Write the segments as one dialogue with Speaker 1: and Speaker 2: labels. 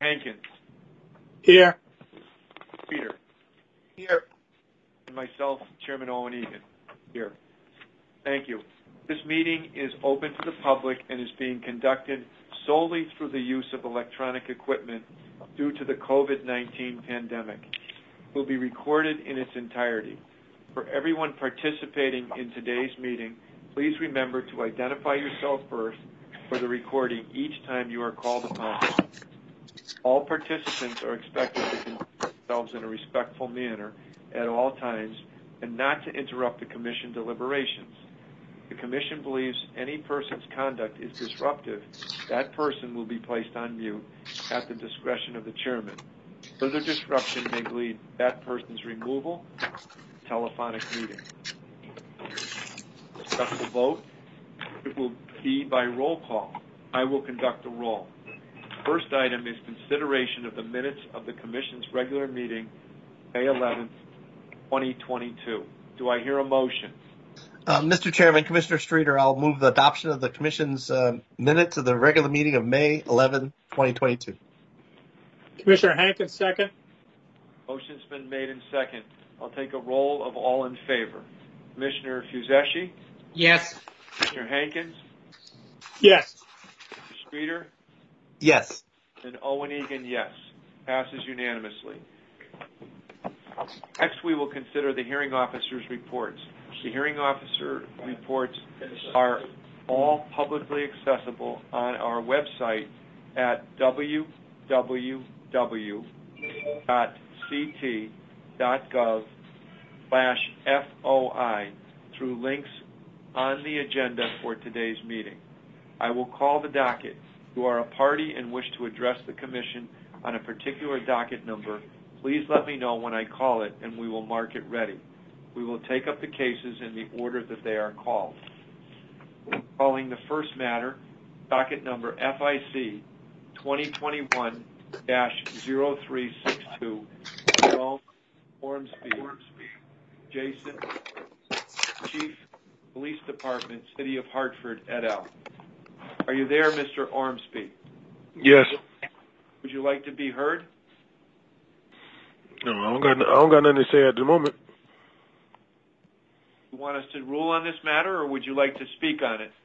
Speaker 1: Hankins.
Speaker 2: Here.
Speaker 1: Peter.
Speaker 2: Here.
Speaker 1: And myself, Chairman Owen Egan. Here. Thank you. This meeting is open to the public and is being conducted solely through the use of electronic equipment due to the COVID-19 pandemic. It will be recorded in its entirety. For everyone participating in today's meeting, please remember to identify yourself first for the recording each time you are called upon. All participants are expected to conduct themselves in a respectful manner at all times and not to interrupt the Commission deliberations. The Commission believes any person's conduct is disruptive, that person will be placed on mute at the discretion of the Chairman. Further disruption may lead to that person's removal from the telephonic meeting. Successful vote, it will be by roll call. I will conduct the roll. First item is consideration of the minutes of the Commission's regular meeting, May 11, 2022. Do I hear a motion?
Speaker 3: Mr. Chairman, Commissioner Streeter, I'll move the adoption of the Commission's minutes of the regular meeting of May 11, 2022.
Speaker 2: Commissioner Hankins, second.
Speaker 1: Motion's been made and second. I'll take a roll of all in favor. Commissioner Fuseshi?
Speaker 4: Yes.
Speaker 1: Commissioner Hankins?
Speaker 2: Yes.
Speaker 1: Mr. Streeter?
Speaker 3: Yes.
Speaker 1: And Owen Egan, yes. Passes unanimously. Next, we will consider the hearing officer's reports. The hearing officer reports are all publicly accessible on our website at www.ct.gov/FOI through links on the agenda for today's meeting. I will call the docket. If you are a party and wish to address the Commission on a particular docket number, please let me know when I call it and we will mark it ready. We will take up the cases in the order that they are called. Calling the first matter, docket number FIC 2021-0362, Jerome Ormsby, Jason, Chief Police Department, City of Hartford, et al. Are you there, Mr. Ormsby?
Speaker 5: Yes.
Speaker 1: Would you like to be heard?
Speaker 5: No, I don't got nothing to say at the moment.
Speaker 1: You want us to rule on this matter, or would you like to speak on it?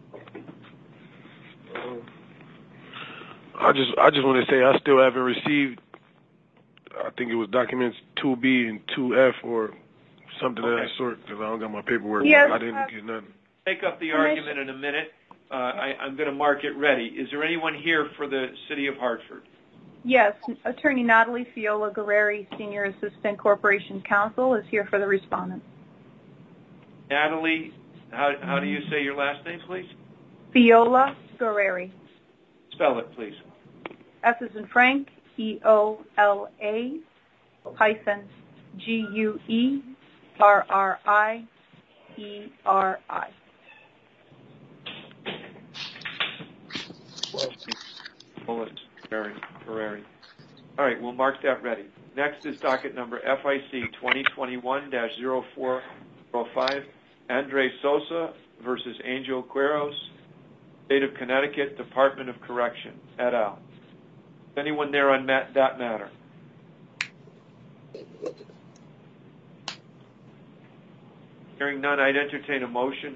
Speaker 5: I just want to say I still haven't received. I think it was documents 2B and 2F or something of that sort, because I don't got my paperwork.
Speaker 6: Yes,
Speaker 5: I didn't get nothing.
Speaker 1: Take up the argument in a minute. I'm going to mark it ready. Is there anyone here for the City of Hartford?
Speaker 6: Yes, Attorney Natalie Fiola Guerreri, Senior Assistant Corporation Counsel, is here for the respondent.
Speaker 1: Natalie, how do you say your last name, please?
Speaker 6: Fiola Guerreri.
Speaker 1: Spell it, please.
Speaker 6: F as in Frank, EOLA hyphen GUERRIERI.
Speaker 1: Guerreri. All right, we'll mark that ready. Next is docket number FIC 2021-0405, Andre Sosa versus Angel Quiros, State of Connecticut, Department of Correction, et al. Is anyone there on that matter? Hearing none, I'd entertain a motion.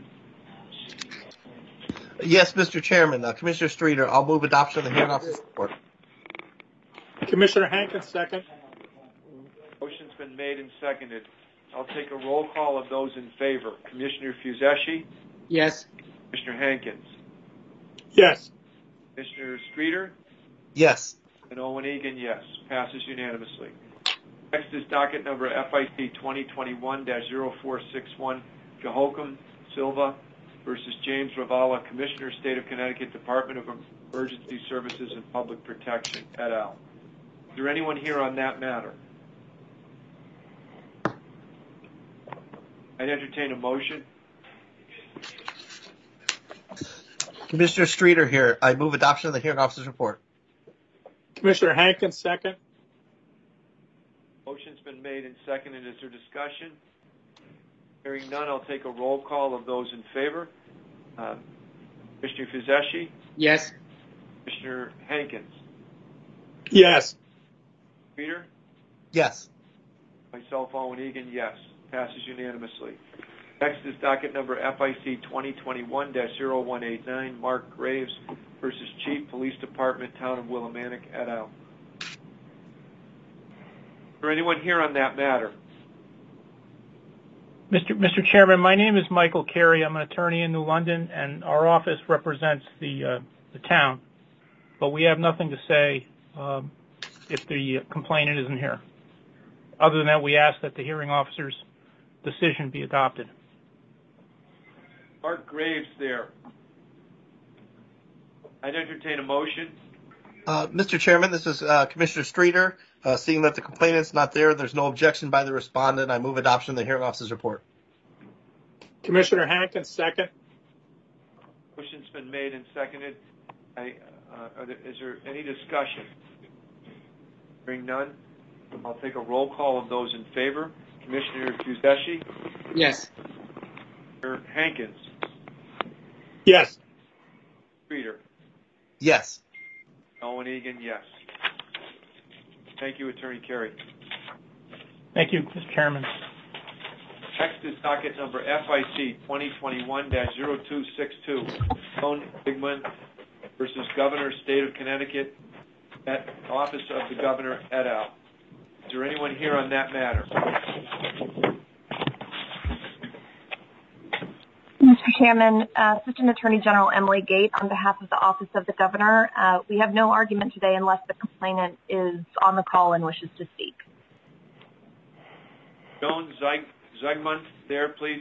Speaker 3: Yes, Mr. Chairman, Commissioner Streeter, I'll move adoption of the hearing officer's report.
Speaker 2: Commissioner Hankins, second.
Speaker 1: Motion's been made and seconded. I'll take a roll call of those in favor. Commissioner Fuseshi?
Speaker 4: Yes.
Speaker 1: Commissioner Hankins?
Speaker 2: Yes.
Speaker 1: Commissioner Streeter?
Speaker 3: Yes.
Speaker 1: And Owen Egan, yes. Passes unanimously. Next is docket number FIC 2021-0461, Jehoiakim Silva versus James Ravala, Commissioner, State of Connecticut, Department of Emergency Services and Public Protection, et al. Is there anyone here on that matter? I'd entertain a motion.
Speaker 3: Commissioner Streeter here. I move adoption of the hearing officer's report.
Speaker 2: Commissioner Hankins, second.
Speaker 1: Motion's been made and seconded. Is there discussion? Hearing none, I'll take a roll call of those in favor. Commissioner Fuseshi?
Speaker 4: Yes.
Speaker 1: Commissioner Hankins?
Speaker 2: Yes.
Speaker 1: Streeter?
Speaker 3: Yes.
Speaker 1: Myself, Owen Egan, yes. Passes unanimously. Next is docket number FIC 2021-0189, Mark Graves versus Chief Police Department, Town of Willimantic, et al. Is there anyone here on that matter?
Speaker 4: Mr. Chairman, my name is Michael Carey. I'm an attorney in New London, and our office represents the town. But we have nothing to say if the complainant isn't here. Other than that, we ask that the hearing officer's decision be adopted.
Speaker 1: Mark Graves there. I'd entertain a motion.
Speaker 3: Mr. Chairman, this is Commissioner Streeter. Seeing that the complainant's not there, there's no objection by the respondent. I move adoption of the hearing officer's report.
Speaker 2: Commissioner Hankins, second.
Speaker 1: Motion's been made and seconded. Is there any discussion? Hearing none, I'll take a roll call of those in favor. Commissioner Fuseshi?
Speaker 7: Yes.
Speaker 1: Commissioner Hankins?
Speaker 2: Yes.
Speaker 1: Streeter?
Speaker 3: Yes.
Speaker 1: Owen Egan, yes. Thank you, Attorney Carey.
Speaker 4: Thank you, Mr. Chairman.
Speaker 1: Next is docket number FIC 2021-0262, Joan Bigman versus Governor, State of Connecticut, at Office of the Governor, et al. Is there anyone here on that matter?
Speaker 8: Mr. Chairman, Assistant Attorney General Emily Gate on behalf of the Office of the Governor. We have no argument today unless the complainant is on the call and wishes to speak.
Speaker 1: Joan Zegmund there, please.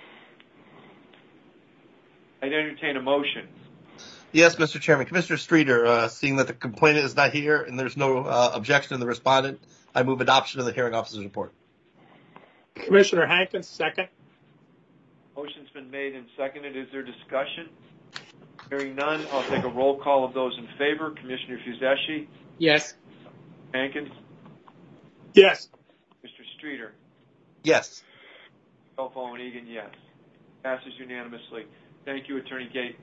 Speaker 1: I'd entertain a motion.
Speaker 3: Yes, Mr. Chairman. Commissioner Streeter, seeing that the complainant is not here and there's no objection to the respondent, I move adoption of the hearing officer's report.
Speaker 2: Commissioner Hankins, second.
Speaker 1: Motion's been made and seconded. Is there discussion? Hearing none, I'll take a roll call of those in favor. Commissioner Fuseshi?
Speaker 7: Yes.
Speaker 1: Hankins?
Speaker 2: Yes.
Speaker 1: Mr. Streeter?
Speaker 3: Yes.
Speaker 1: Owen Egan, yes. Passes unanimously. Thank you, Attorney Gate.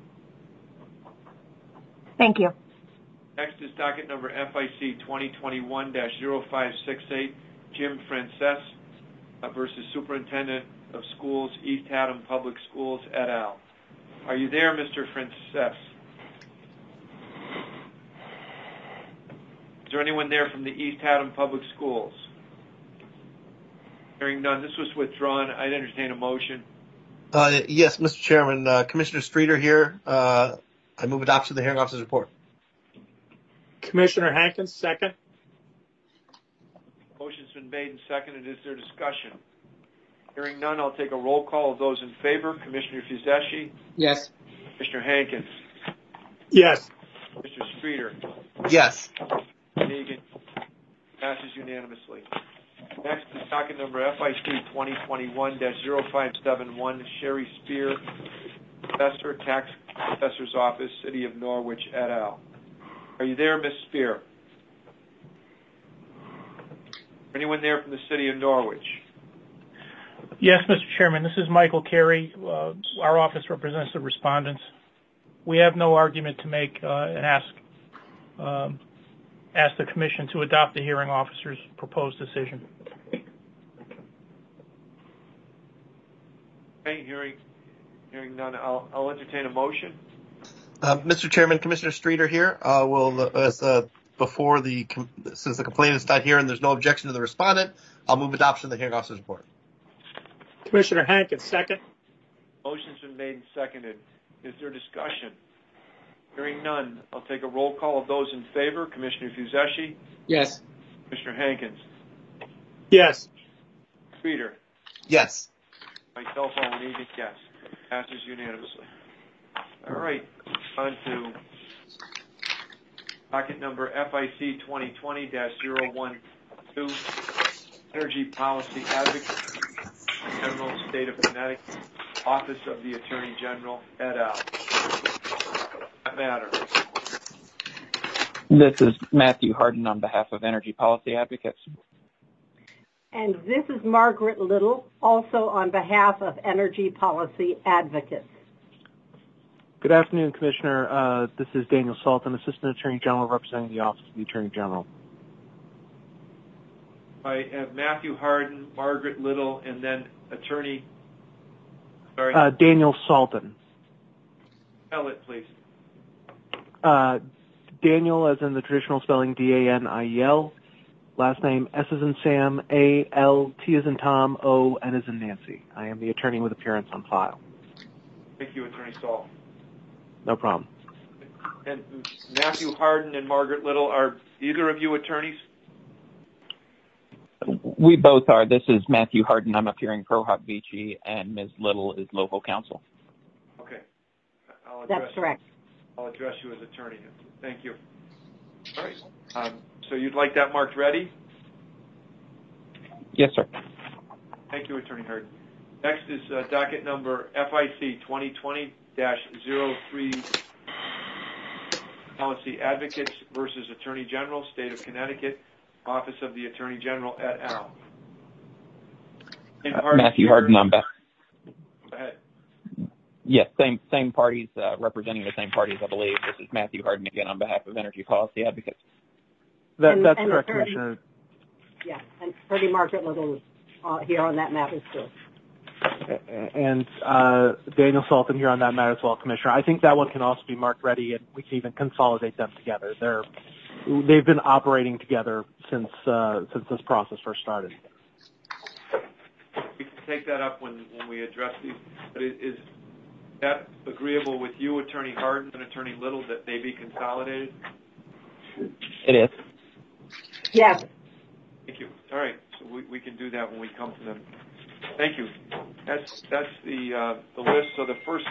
Speaker 8: Thank you.
Speaker 1: Next is docket number FIC 2021-0568, Jim Frances versus Superintendent of Schools, East Haddam Public Schools, et al. Are you there, Mr. Frances? Is there anyone there from the East Haddam Public Schools? Hearing none, this was withdrawn. I'd entertain a motion.
Speaker 3: Yes, Mr. Chairman. Commissioner Streeter here. I move adoption of the hearing officer's report.
Speaker 2: Commissioner Hankins, second.
Speaker 1: Motion's been made and seconded. Is there discussion? Hearing none, I'll take a roll call of those in favor. Commissioner Fuseshi?
Speaker 7: Yes.
Speaker 1: Commissioner Hankins?
Speaker 2: Yes.
Speaker 1: Mr. Streeter?
Speaker 3: Yes.
Speaker 1: Egan? Passes unanimously. Next is docket number FIC 2021-0571, Sherry Spear, Professor, Tax Assessor's Office, City of Norwich, et al. Are you there, Ms. Spear? Anyone there from the City of Norwich?
Speaker 4: Yes, Mr. Chairman, this is Michael Carey. Our office represents the respondents. We have no argument to make and ask the Commission to adopt the hearing officer's proposed decision.
Speaker 1: Okay, hearing none, I'll entertain a motion.
Speaker 3: Mr. Chairman, Commissioner Streeter here. Since the complainant is not here and there's no objection to the respondent, I'll move adoption of the hearing officer's report.
Speaker 2: Commissioner Hankins, second.
Speaker 1: Motion's been made and seconded. Is there discussion? Hearing none, I'll take a roll call of those in favor. Commissioner Fuseshi?
Speaker 7: Yes.
Speaker 1: Commissioner Hankins?
Speaker 2: Yes.
Speaker 1: Streeter?
Speaker 3: Yes.
Speaker 1: Myself, Owen Egan, yes. Passes unanimously. All right, on to docket number FIC 2020-012, Energy Policy Advocate, General State of Connecticut, Office of the Attorney General, et al. That matter.
Speaker 9: This is Matthew Harden on behalf of Energy Policy Advocates.
Speaker 10: And this is Margaret Little, also on behalf of Energy Policy Advocates.
Speaker 7: Good afternoon, Commissioner. This is Daniel Sultan, Assistant Attorney General representing the Office of the Attorney General.
Speaker 1: I have Matthew Harden, Margaret Little, and then Attorney. Sorry.
Speaker 7: Daniel Sultan.
Speaker 1: Spell it, please.
Speaker 7: Daniel, as in the traditional spelling, D-A-N-I-E-L. Last name, S as in Sam, A-L, T as in Tom, O, N as in Nancy. I am the attorney with appearance on file.
Speaker 1: Thank you, Attorney Saul.
Speaker 7: No problem.
Speaker 1: And Matthew Harden and Margaret Little, are either of you attorneys?
Speaker 9: We both are. This is Matthew Harden. I'm appearing pro hoc vici, and Ms. Little is local counsel.
Speaker 1: Okay.
Speaker 10: That's correct.
Speaker 1: I'll address you as attorney. Thank you. All right. So you'd like that marked ready?
Speaker 9: Yes, sir.
Speaker 1: Thank you, Attorney Harden. Next is docket number FIC 2020-03, Policy Advocates versus Attorney General, State of Connecticut, Office of the Attorney General et al.
Speaker 9: Matthew Harden, I'm back.
Speaker 1: Go ahead.
Speaker 9: Yes, same parties, representing the same parties, I believe. This is Matthew Harden again on behalf of Energy Policy Advocates.
Speaker 7: That's correct, Commissioner.
Speaker 10: Yeah, and Attorney Margaret Little is here on that matter too.
Speaker 7: And Daniel Sultan here on that matter as well, Commissioner. I think that one can also be marked ready, and we can even consolidate them together. They've been operating together since this process first started.
Speaker 1: We can take that up when we address these. But is that agreeable with you, Attorney Harden and Attorney Little, that they be consolidated?
Speaker 9: It is.
Speaker 10: Yes.
Speaker 1: Thank you. All right. So we can do that when we come to them. Thank you. That's the list. So the first,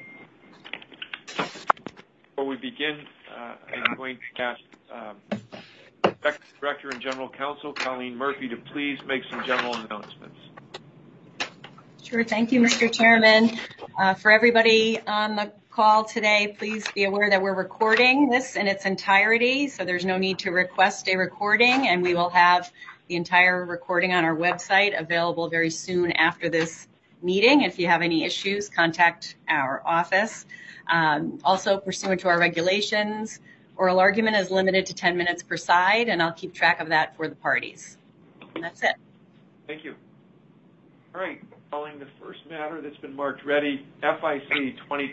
Speaker 1: before we begin, I'm going to ask Director and General Counsel Colleen Murphy to please make some general announcements.
Speaker 11: Sure. Thank you, Mr. Chairman. For everybody on the call today, please be aware that we're recording this in its entirety, so there's no need to request a recording, and we will have the entire recording on our website available very soon after this meeting. If you have any issues, contact our office. Also, pursuant to our regulations, oral argument is limited to 10 minutes per side, and I'll keep track of that for the parties. And that's it.
Speaker 1: Thank you. All right. Calling the first matter that's been marked ready, FIC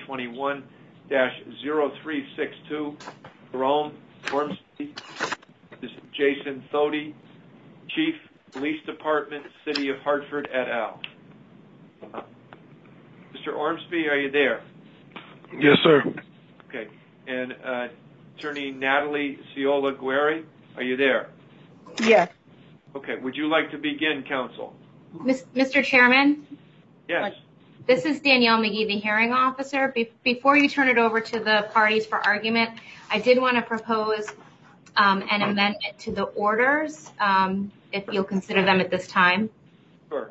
Speaker 1: 2021-0362, Jerome Ormsby, this is Jason Thody, Chief Police Department, City of Hartford et al. Mr. Ormsby, are you there?
Speaker 5: Yes, sir.
Speaker 1: Okay. And Attorney Natalie Ciola Guerri, are you there?
Speaker 6: Yes.
Speaker 1: Okay. Would you like to begin, counsel?
Speaker 12: Mr. Chairman?
Speaker 1: Yes.
Speaker 12: This is Danielle McGee, the hearing officer. Before you turn it over to the parties for argument, I did want to propose an amendment to the orders, if you'll consider them at this time.
Speaker 1: Sure.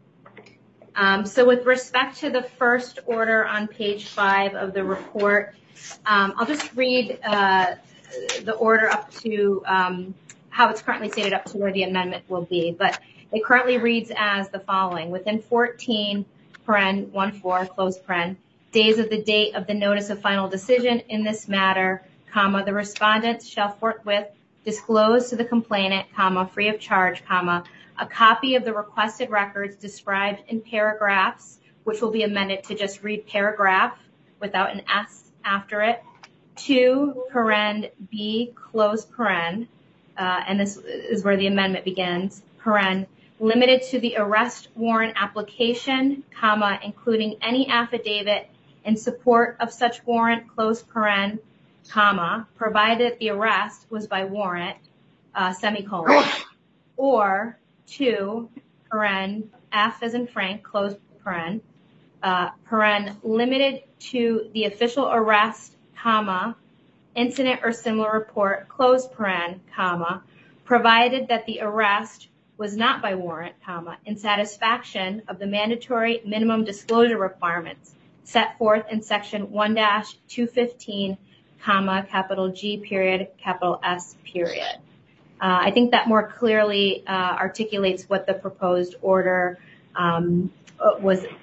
Speaker 12: So with respect to the first order on page 5 of the report, I'll just read the order up to how it's currently stated up to where the amendment will be. But it currently reads as the following. Within 14, paren, 1-4, close paren, days of the date of the notice of final decision in this matter, comma, the respondents shall forthwith disclose to the complainant, comma, free of charge, comma, a copy of the requested records described in paragraphs, which will be amended to just read paragraph without an S after it, 2, paren, B, close paren, and this is where the amendment begins, paren, limited to the arrest warrant application, comma, including any affidavit in support of such warrant, close paren, comma, provided the arrest was by warrant, semicolon, or 2, paren, F as in Frank, close paren, paren, limited to the official arrest, comma, incident or similar report, close paren, comma, provided that the arrest was not by warrant, comma, in satisfaction of the mandatory minimum disclosure requirements set forth in section 1-215, comma, capital G period, capital S period. I think that more clearly articulates what the proposed order was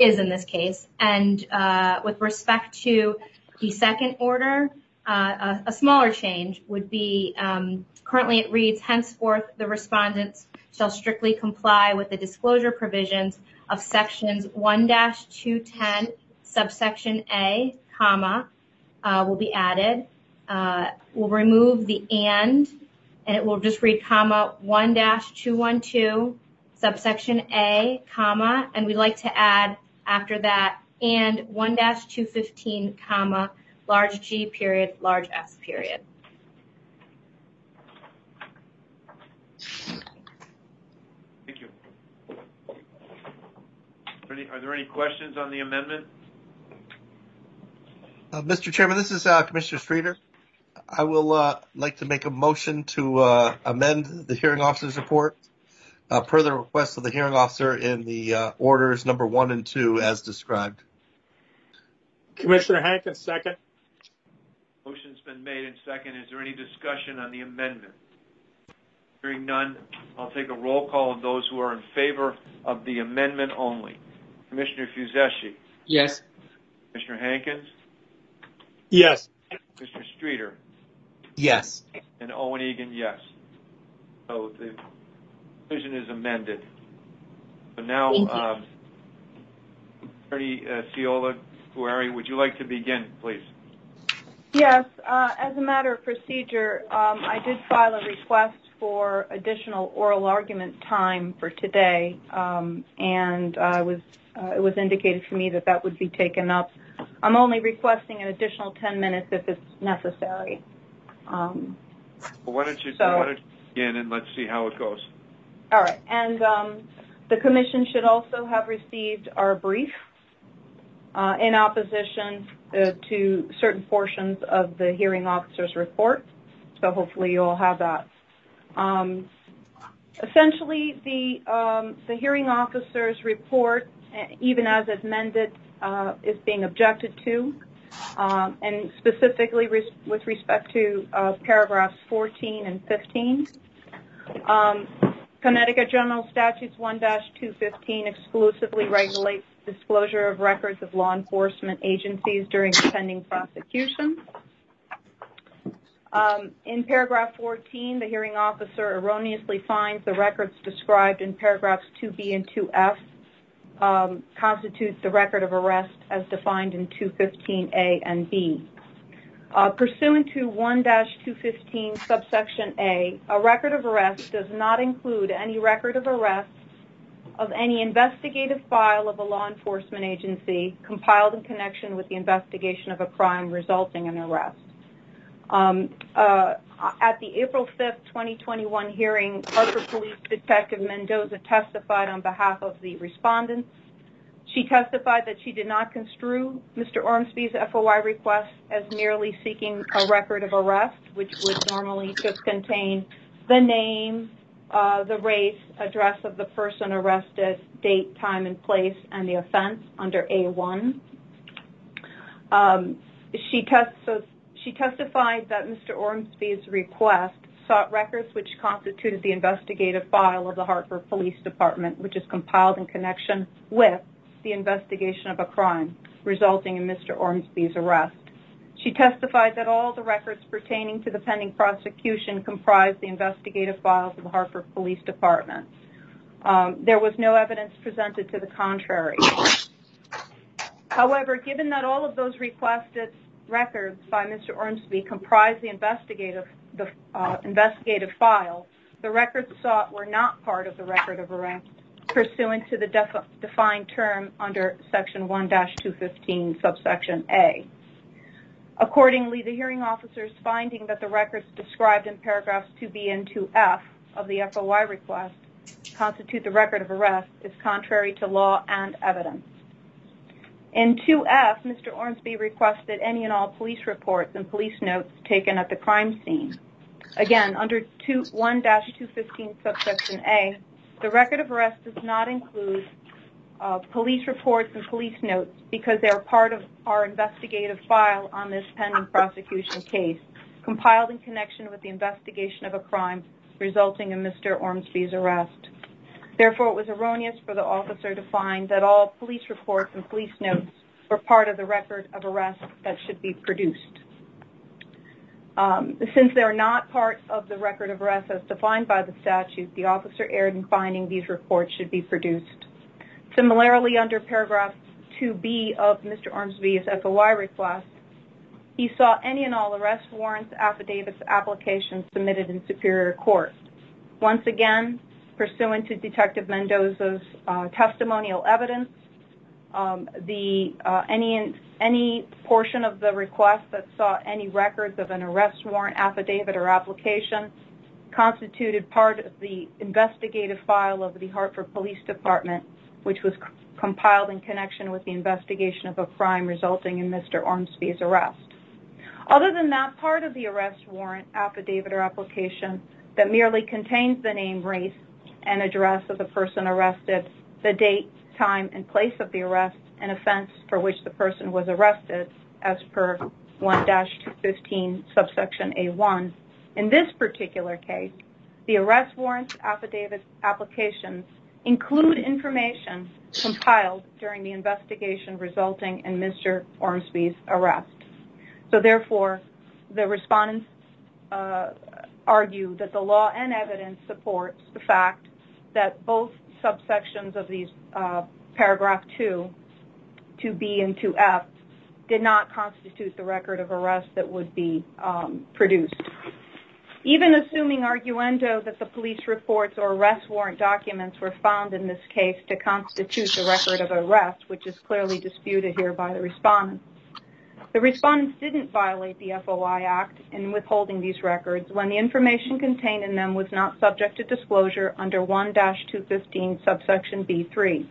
Speaker 12: is in this case. And with respect to the second order, a smaller change would be, currently it reads, henceforth the respondents shall strictly comply with the disclosure provisions of sections 1-210 subsection A, comma, will be added. We'll remove the and it will just read, comma, 1-212 subsection A, comma, and we'd like to add after that, and 1-215, comma, large G period, large S period.
Speaker 1: Thank you. Are there any questions on the amendment?
Speaker 3: Mr. Chairman, this is Commissioner Streeter. I will like to make a motion to amend the hearing officer's report per the request of the hearing officer in the orders number 1 and 2 as described.
Speaker 2: Commissioner Hankins, second.
Speaker 1: Motion's been made and second. Is there any discussion on the amendment? Hearing none, I'll take a roll call of those who are in favor of the amendment only. Commissioner Fuzeschi?
Speaker 13: Yes.
Speaker 1: Commissioner Hankins?
Speaker 2: Yes.
Speaker 1: Mr. Streeter?
Speaker 3: Yes.
Speaker 1: And Owen Egan, yes. So the decision is amended. So now, Attorney Ciola Guerri, would you like to begin, please?
Speaker 6: Yes. As a matter of procedure, I did file a request for additional oral argument time for today, and it was indicated to me that that would be taken up. I'm only requesting an additional 10 minutes if it's necessary.
Speaker 1: Well, why don't you begin and let's see how it goes.
Speaker 6: All right. And the commission should also have received our brief in opposition to certain portions of the hearing officer's report. So hopefully you'll have that. Essentially, the hearing officer's report, even as amended, is being objected to, and specifically with respect to paragraphs 14 and 15. Connecticut General Statutes 1-215 exclusively regulates disclosure of records of law enforcement agencies during the pending prosecution. In paragraph 14, the hearing officer erroneously finds the records described in paragraphs 2B and 2F constitutes the record of arrest as defined in 215A and B. Pursuant to 1-215 subsection A, a record of arrest does not include any record of arrest of any investigative file of a law enforcement agency compiled in connection with the investigation of a crime resulting in arrest. At the April 5th, 2021 hearing, Hartford Police Detective Mendoza testified on behalf of the respondents. She testified that she did not construe Mr. Ormsby's FOI request as merely seeking a record of arrest, which would normally just contain the name, the race, address of the person arrested, date, time, and place, and the offense under A1. She testified that Mr. Ormsby's request sought records which constituted the investigative file of the Hartford Police Department, which is compiled in connection with the investigation of a crime resulting in Mr. Ormsby's arrest. She testified that all the records pertaining to the pending prosecution comprised the investigative files of the Hartford Police Department. There was no evidence presented to the contrary. However, given that all of those requested records by Mr. Ormsby comprise the investigative file, the records sought were not part of the record of arrest pursuant to the defined term under section 1-215 subsection A. Accordingly, the hearing officer's finding that the records described in paragraphs 2B and 2F of the FOI request constitute the record of arrest is contrary to law and evidence. In 2F, Mr. Ormsby requested any and all police reports and police notes taken at the crime scene. Again, under 1-215 subsection A, the record of arrest does not include police reports and police notes because they are part of our investigative file on this pending prosecution case, compiled in connection with the investigation of a crime resulting in Mr. Ormsby's arrest. Therefore, it was erroneous for the officer to find that all police reports and police notes were part of the record of arrest that should be produced. Since they're not part of the record of arrest as defined by the statute, the officer erred in finding these reports should be produced. Similarly, under paragraph 2B of Mr. Ormsby's FOI request, he saw any and all arrest warrants, affidavits, applications submitted in Superior Court. Once again, pursuant to Detective Mendoza's testimonial evidence, any portion of the request that saw any records of an arrest warrant, affidavit, or application constituted part of the investigative file of the Hartford Police Department, which was compiled in connection with the investigation of a crime resulting in Mr. Ormsby's arrest. Other than that part of the arrest warrant, affidavit, or application that merely contains the name, race, and address of the person arrested, the date, time, and place of the arrest, and offense for which the person was arrested, as per 1-215 subsection A1. In this particular case, the arrest warrants, affidavits, applications include information compiled during the investigation resulting in Mr. Ormsby's arrest. So therefore, the respondents argue that the law and evidence supports the fact that both subsections of these paragraph 2, 2B and 2F, did not constitute the record of arrest that would be produced. Even assuming arguendo that the police reports or arrest warrant documents were found in this case to constitute the record of arrest, which is clearly disputed here by the respondents, the respondents didn't violate the FOI Act in withholding these records when the information contained in them was not subject to disclosure under 1-215 subsection B3.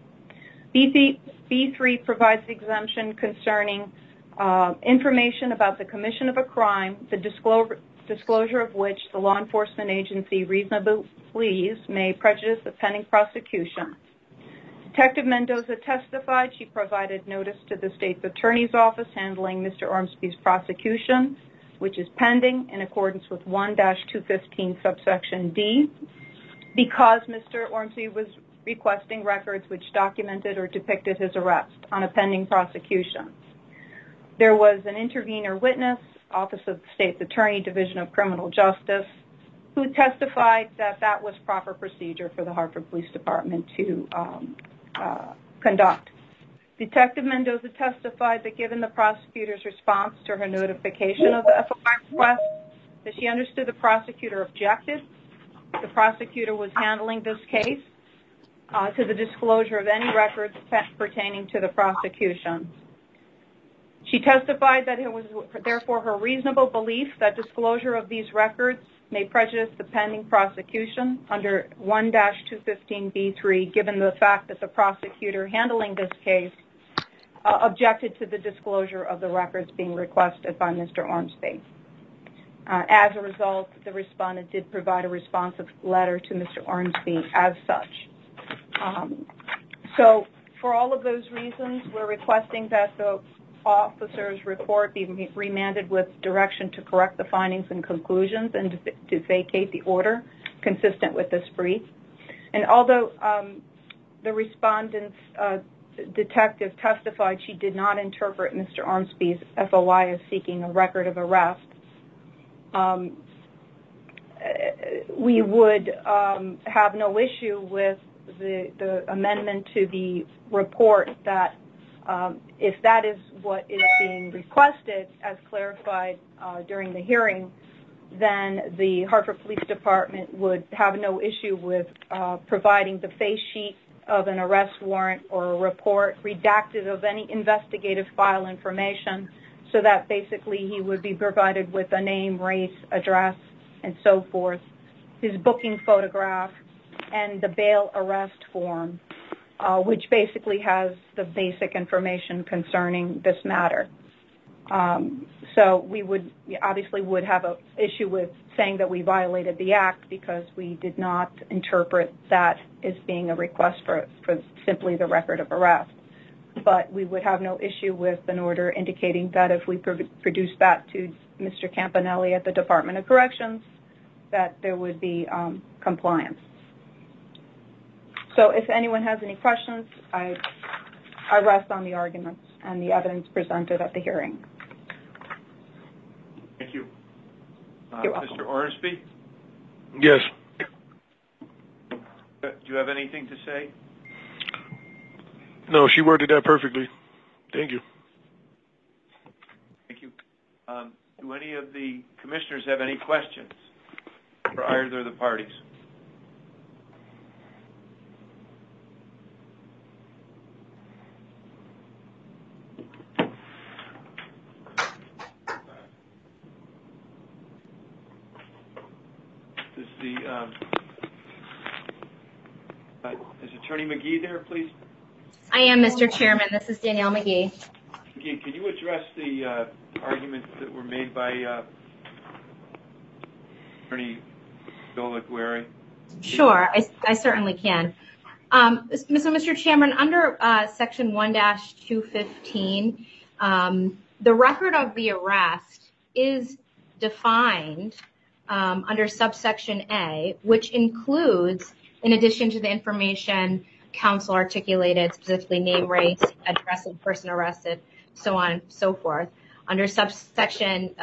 Speaker 6: B3 provides the exemption concerning information about the commission of a crime, the disclosure of which the law enforcement agency reasonably believes may prejudice the pending prosecution. Detective Mendoza testified she provided notice to the state's attorney's office handling Mr. Ormsby's prosecution, which is pending in accordance with 1-215 subsection D, because Mr. Ormsby was requesting records which documented or depicted his arrest on a pending prosecution. There was an intervener witness, Office of the State's Attorney, Division of Criminal Justice, who testified that that was proper procedure for the Hartford Police Department to conduct. Detective Mendoza testified that given the prosecutor's response to her notification of the FOI request, that she understood the prosecutor objected. The prosecutor was handling this case to the disclosure of any records pertaining to the prosecution. She testified that it was therefore her reasonable belief that disclosure of these records may prejudice the pending prosecution under 1-215B3, given the fact that the prosecutor handling this case objected to the disclosure of the records being requested by Mr. Ormsby. As a result, the respondent did provide a responsive letter to Mr. Ormsby as such. So for all of those reasons, we're requesting that the officer's report be remanded with direction to correct the findings and conclusions and to vacate the order consistent with this brief. And although the respondent's detective testified she did not interpret Mr. Ormsby's FOI as seeking a record of arrest, we would have no issue with the amendment to the report that if that is what is being requested as clarified during the hearing, then the Hartford Police Department would have no issue with providing the face sheet of an arrest warrant or a report redacted of any investigative file information, so that basically he would be provided with a name, race, address, and so forth, his booking photograph, and the bail arrest form, which basically has the basic information concerning this matter. So we obviously would have an issue with saying that we violated the act because we did not interpret that as being a request for simply the record of arrest. But we would have no issue with an order indicating that if we produce that to Mr. Campanelli at the Department of Corrections, that there would be compliance. So if anyone has any questions, I rest on the arguments and the evidence presented at the hearing.
Speaker 1: Thank you.
Speaker 6: Mr.
Speaker 1: Ormsby?
Speaker 5: Yes.
Speaker 1: Do you have anything to say?
Speaker 5: No, she worded that perfectly. Thank you.
Speaker 1: Thank you. Do any of the commissioners have any questions for either of the parties? Is Attorney McGee there, please?
Speaker 12: I am, Mr. Chairman. This is Danielle McGee.
Speaker 1: McGee, can you address the arguments that were made by Attorney Bill LaGuerre?
Speaker 12: Sure, I certainly can. Mr. Chairman, under Section 1-215, the record of the arrest is defined under subsection A, which includes, in addition to the information counsel articulated, specifically name, race, address of the person arrested, so on and so forth. Under subsection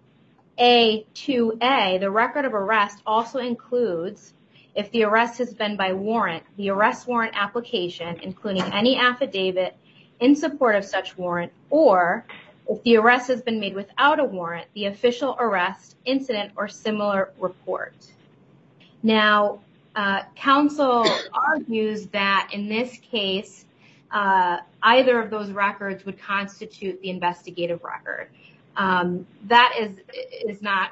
Speaker 12: A2A, the record of arrest also includes, if the arrest has been by warrant, the arrest warrant application, including any affidavit in support of such warrant, or if the arrest has been made without a warrant, the official arrest, incident, or similar report. Now, counsel argues that in this case, either of those records would constitute the investigative record. That is not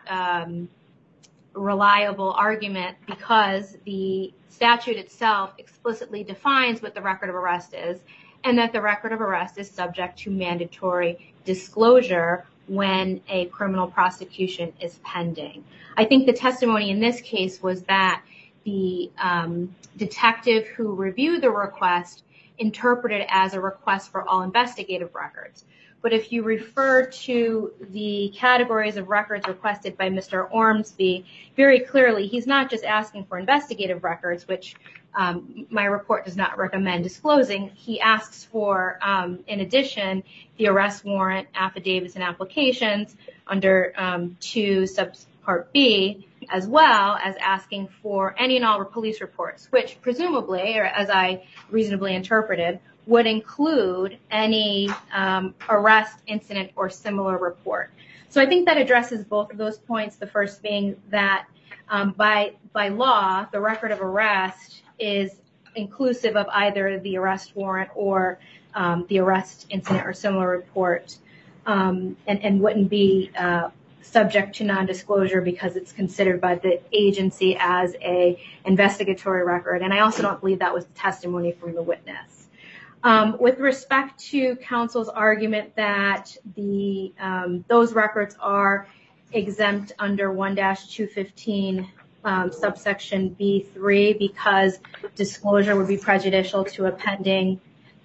Speaker 12: reliable argument because the statute itself explicitly defines what the record of arrest is, and that the record of arrest is subject to mandatory disclosure when a criminal prosecution is pending. I think the testimony in this case was that the detective who reviewed the request interpreted it as a request for all investigative records. But if you refer to the categories of records requested by Mr. Ormsby, very clearly he's not just asking for investigative records, which my report does not recommend disclosing. He asks for, in addition, the arrest warrant, affidavits, and applications under 2 subpart B, as well as asking for any and all police reports, which presumably, or as I reasonably interpreted, would include any arrest, incident, or similar report. So I think that addresses both of those points. The first being that by law, the record of arrest is inclusive of either the arrest warrant or the arrest, incident, or similar report, and wouldn't be subject to non-disclosure because it's considered by the agency as a investigatory record. And I also don't believe that was the testimony from the witness. With respect to counsel's argument that those records are exempt under 1-215 subsection B3 because disclosure would be prejudicial to a pending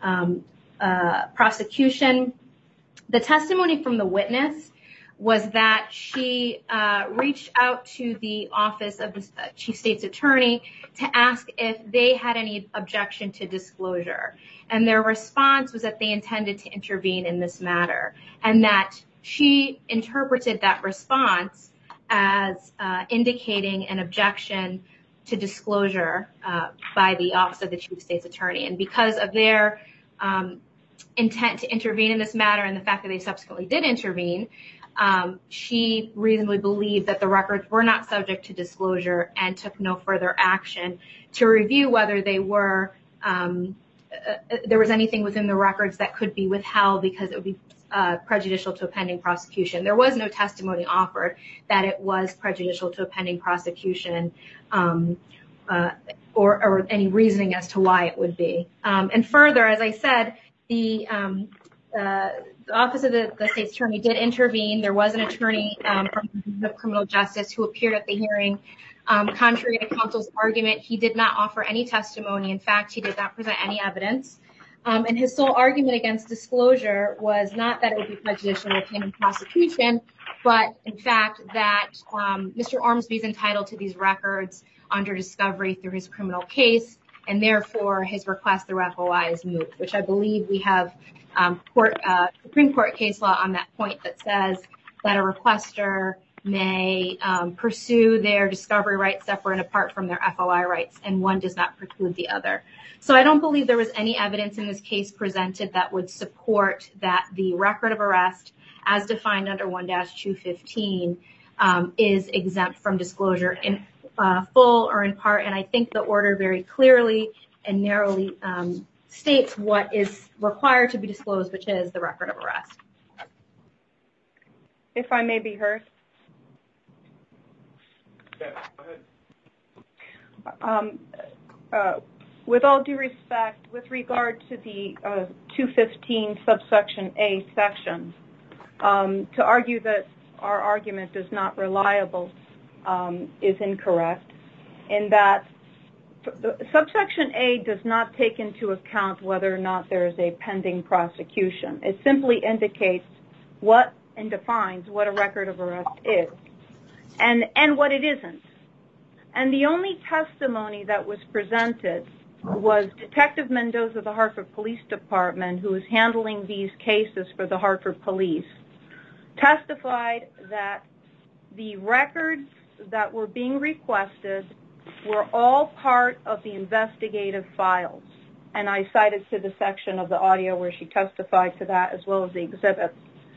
Speaker 12: prosecution, the testimony from the witness was that she reached out to the office of the chief state's attorney to ask if they had any objection to disclosure. And their response was that they intended to intervene in this matter, and that she interpreted that response as indicating an objection to disclosure by the office of the chief state's attorney. And because of their intent to intervene in this matter and the fact that they subsequently did intervene, she reasonably believed that the records were not subject to disclosure and took no further action to review whether they were there was anything within the records that could be withheld because it would be prejudicial to a pending prosecution. There was no testimony offered that it was prejudicial to a pending prosecution or any reasoning as to why it would be. And further, as I said, the office of the state's attorney did intervene. There was an attorney from the criminal justice who appeared at the hearing. Contrary to counsel's argument, he did not offer any testimony. In fact, he did not present any evidence. And his sole argument against disclosure was not that it would be prejudicial to a pending prosecution, but in fact that Mr. Ormsby is entitled to these records under discovery through his criminal case, and therefore his request through FOI is moot, which I believe we have Supreme Court case law on that point that says that a requester may pursue their discovery rights separate and apart from their FOI rights, and one does not preclude the other. So I don't believe there was any evidence in this case presented that would support that the record of arrest, as defined under 1-215, is exempt from disclosure in full or in part, and I think the order very clearly and narrowly states what is required to be disclosed, which is the record of arrest.
Speaker 6: If I may be heard.
Speaker 1: Yeah, go ahead. With all due respect, with regard to the 215 subsection A section, to argue that our argument is not reliable is incorrect, in that subsection A does not take into account whether or not there is a pending prosecution. It simply indicates what and defines what a record of arrest is and what it isn't. And the only testimony that was presented was Detective Mendoza of the Hartford Police Department, who is handling these cases for the Hartford Police, testified that the records that were being requested were all part of the investigative files. And I cited to the section of the audio where she testified to that, as well as the exhibits.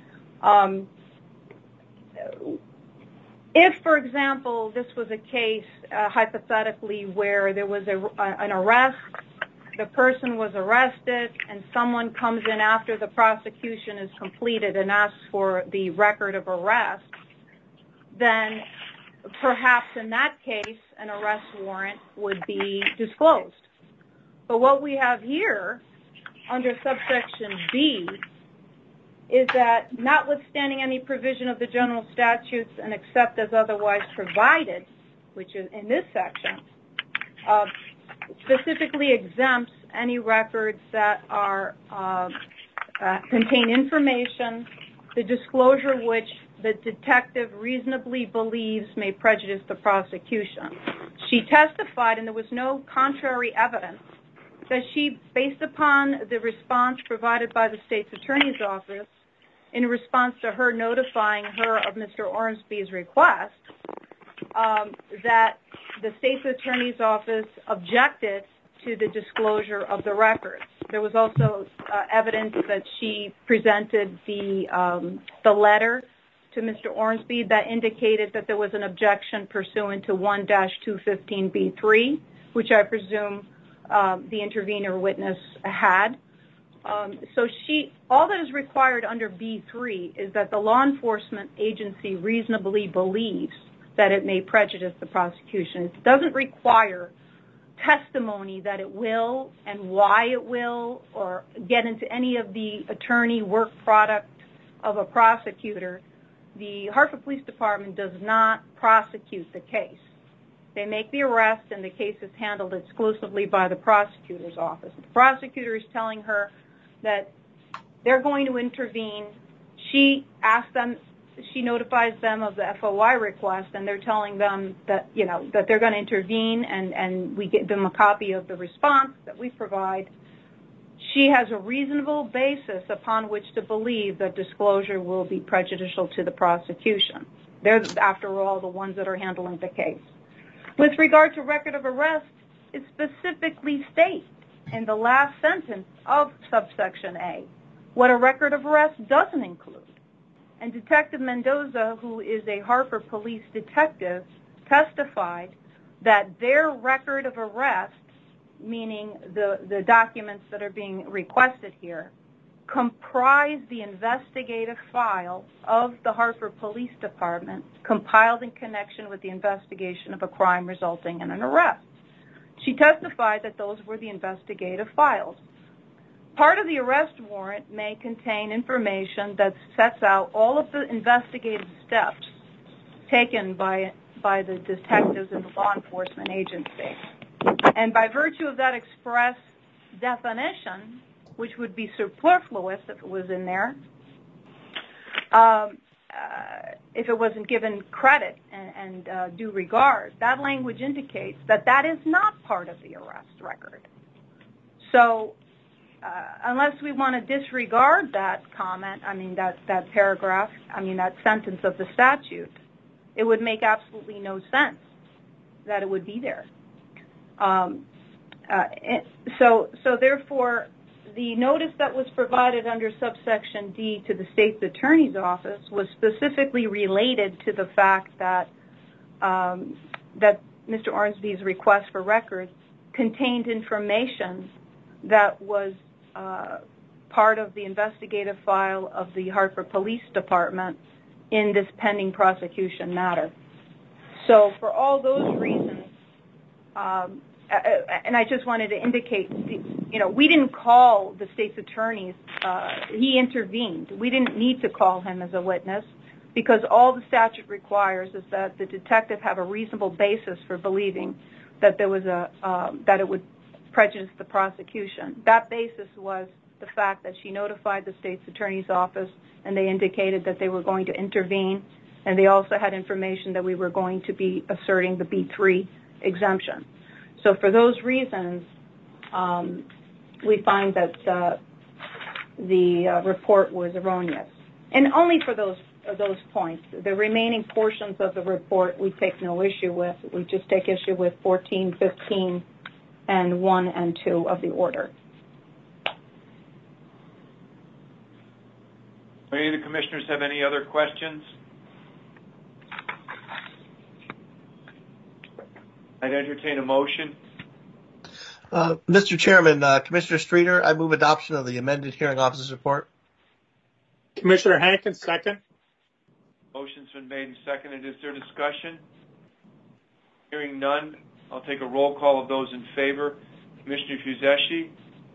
Speaker 1: If, for example, this was a case, hypothetically, where there was an arrest, the person was arrested, and someone comes in after the prosecution is completed and asks for the record of arrest, then perhaps in that case an arrest warrant would be disclosed. But what we have here under subsection B is that, notwithstanding any provision of the general statutes and except as otherwise provided, which is in this section, specifically exempts any records that are contain information, the disclosure which the detective reasonably believes may prejudice the prosecution. She testified, and there was no contrary evidence, that she, based upon the response provided by the state's attorney's office in response to her notifying her of Mr. Ormsby's request, that the state's attorney's office objected to the disclosure of the records. There was also evidence that she presented the letter to Mr. Ormsby that indicated that there was an objection pursuant to 1-215B3, which I presume the intervener witness had. So all that is required under B3 is that the law enforcement agency reasonably believes that it may prejudice the prosecution. It doesn't require testimony that it will and why it will, or get into any of the attorney work product of a prosecutor. The Hartford Police Department does not prosecute the case. They make the arrest, and the case is handled exclusively by the prosecutor's office. The prosecutor is telling her that they're going to intervene. She notifies them of the FOI request, and they're telling them that, that they're going to intervene, and we give them a copy of the response that we provide. She has a reasonable basis upon which to believe that disclosure will be prejudicial to the prosecution. They're, after all, the ones that are handling the case. With regard to record of arrest, it specifically states in the last sentence of subsection A what a record of arrest doesn't include. And Detective Mendoza, who is a Hartford Police detective, testified that their record of arrest, meaning the documents that are being requested here, comprise the investigative file of the Hartford Police Department compiled in connection with the investigation of a crime resulting in an arrest. She testified that those were the investigative files. Part of the arrest warrant may contain information that sets out all of the investigative steps taken by the detectives in the law enforcement agency. And by virtue of that express definition, which would be superfluous if it was in there,
Speaker 6: if it wasn't given credit and due regard. That language indicates that that is not part of the arrest record. So unless we want to disregard that comment, that paragraph, that sentence of the statute, it would make absolutely no sense that it would be there. So therefore, the notice that was provided under subsection D to the state's attorney's office was specifically related to the fact that that Mr. Ormsby's request for records contained information that was part of the investigative file of the Hartford Police Department in this pending prosecution matter. So for all those reasons, and I just wanted to indicate, we didn't call the state's attorneys. He intervened. We didn't need to call him as a witness because all the statute requires is that the detective have a reasonable basis for believing that there was that it would prejudice the prosecution. That basis was the fact that she notified the state's attorney's office and they indicated that they were going to intervene, and they also had information that we were going to be asserting the B3 exemption. So for those reasons, we find that the report was erroneous. And only for those points. The remaining portions of the report we take no issue with. We just take issue with 14, 15, and 1 and 2 of the order.
Speaker 1: Do any of the commissioners have any other questions? I'd entertain a motion.
Speaker 3: Mr. Chairman, Commissioner Streeter, I move adoption of the amended hearing officer's report.
Speaker 2: Commissioner Hankins, second.
Speaker 1: Motion's been made and seconded. Is there discussion? Hearing none, I'll take a roll call of those in favor. Commissioner Fuseschi?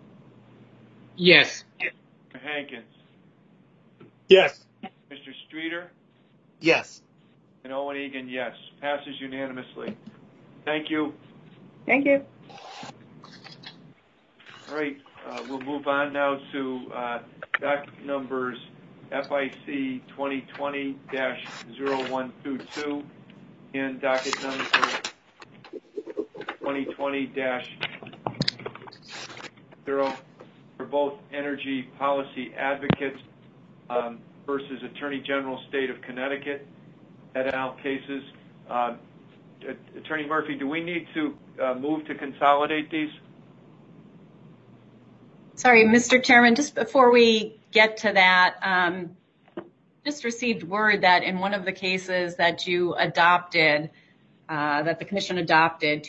Speaker 2: Yes.
Speaker 1: Commissioner Hankins?
Speaker 2: Yes.
Speaker 1: Mr. Streeter?
Speaker 3: Yes.
Speaker 1: And Owen Egan, yes. Passes unanimously. Thank you.
Speaker 6: Thank you.
Speaker 1: All right, we'll move on now to docket numbers FIC 2020-0122 and docket number 2020-0 for both energy policy advocates versus Attorney General State of Connecticut et al. Cases. Attorney Murphy, do we need to move to consolidate these?
Speaker 11: Sorry, Mr. Chairman, just before we get to that, just received word that in one of the cases that you adopted, that the commission adopted,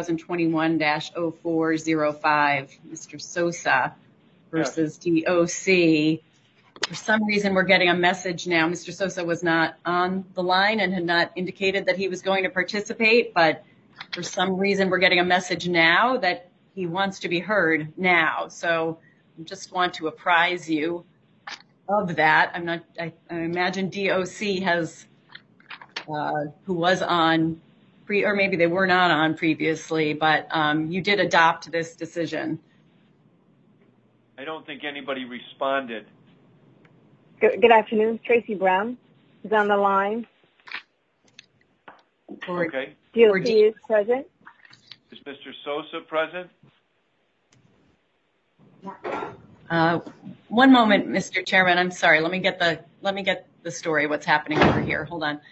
Speaker 11: 2021-0405, Mr. Sosa versus DOC, for some reason we're getting a message now. Mr. Sosa was not on the line and had not indicated that he was going to participate, but for some reason we're getting a message now that he wants to be heard now. So I just want to apprise you of that. I imagine DOC has, who was on, or maybe they were not on previously, but you did adopt this decision.
Speaker 1: I don't think anybody responded.
Speaker 10: Good afternoon. Tracy Brown is on the line.
Speaker 1: Okay.
Speaker 10: DOC is present.
Speaker 1: Is Mr. Sosa present?
Speaker 11: One moment, Mr. Chairman. I'm sorry. Let me get the story. What's happening over here? Hold on.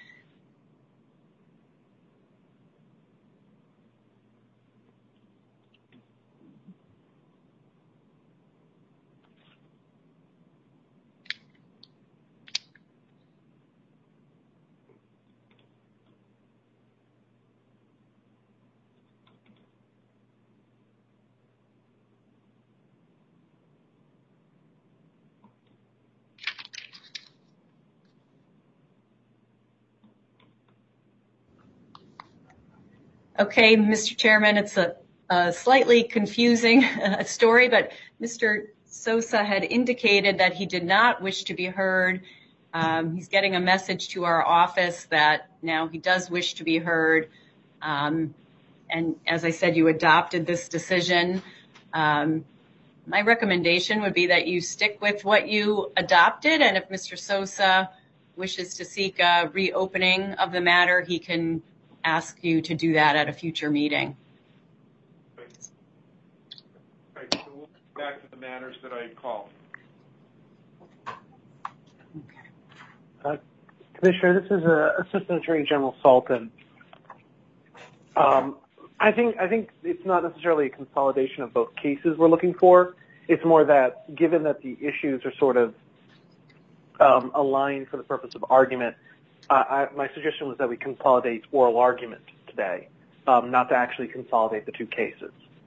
Speaker 11: Okay, Mr. Chairman, it's a slightly confusing story, but Mr. Sosa had indicated that he did not wish to be heard. He's getting a message to our office that now he does wish to be heard. And as I said, you adopted this decision. My recommendation would be that you stick with what you adopted, and if Mr. Sosa wishes to seek a reopening of the matter, he can ask you to do that at a future meeting.
Speaker 1: Right, so we'll go back to the matters that I called.
Speaker 7: Commissioner, this is Assistant Attorney General Salton. I think it's not necessarily a consolidation of both cases we're looking for. It's more that, given that the issues are sort of aligned for the purpose of argument, my suggestion was that we consolidate oral argument today, not to actually consolidate the two cases.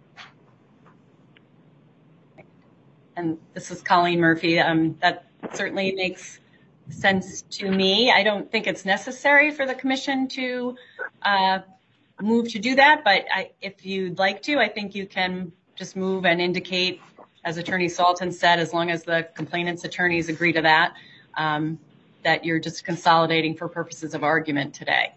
Speaker 11: And this is Colleen Murphy. That certainly makes sense to me. I don't think it's necessary for the commission to move to do that, but if you'd like to, I think you can just move and indicate, as Attorney Salton said, as long as the complainant's attorneys agree to that, that you're just consolidating for purposes of argument today.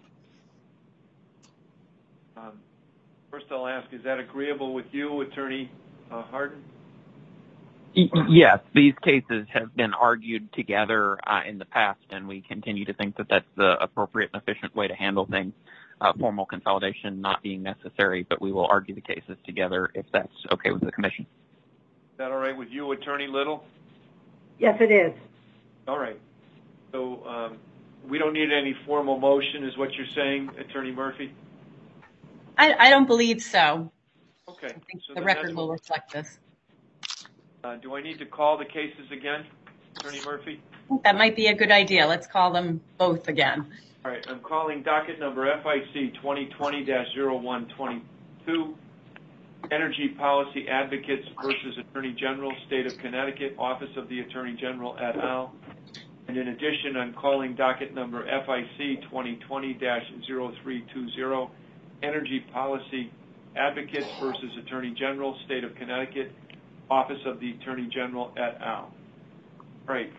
Speaker 1: First I'll ask, is that agreeable with you, Attorney Hardin?
Speaker 9: Yes, these cases have been argued together in the past, and we continue to think that that's the appropriate and efficient way to handle things. Formal consolidation not being necessary, but we will argue the cases together if that's okay with the commission.
Speaker 1: Is that all right with you, Attorney Little?
Speaker 10: Yes, it is.
Speaker 1: All right. So we don't need any formal motion, is what you're saying, Attorney Murphy?
Speaker 11: I don't believe so.
Speaker 1: Okay.
Speaker 11: I think
Speaker 1: so
Speaker 11: the record will reflect this.
Speaker 1: Do I need to call the cases again, Attorney Murphy?
Speaker 11: That might be a good idea. Let's call them both again.
Speaker 1: All right. I'm calling docket number FIC 2020-0122, Energy Policy Advocates versus Attorney General, State of Connecticut, Office of the Attorney General et al. And in addition, I'm calling docket number FIC 2020-0320, Energy Policy Advocates versus Attorney General, State of Connecticut, Office of the Attorney General et al. All right.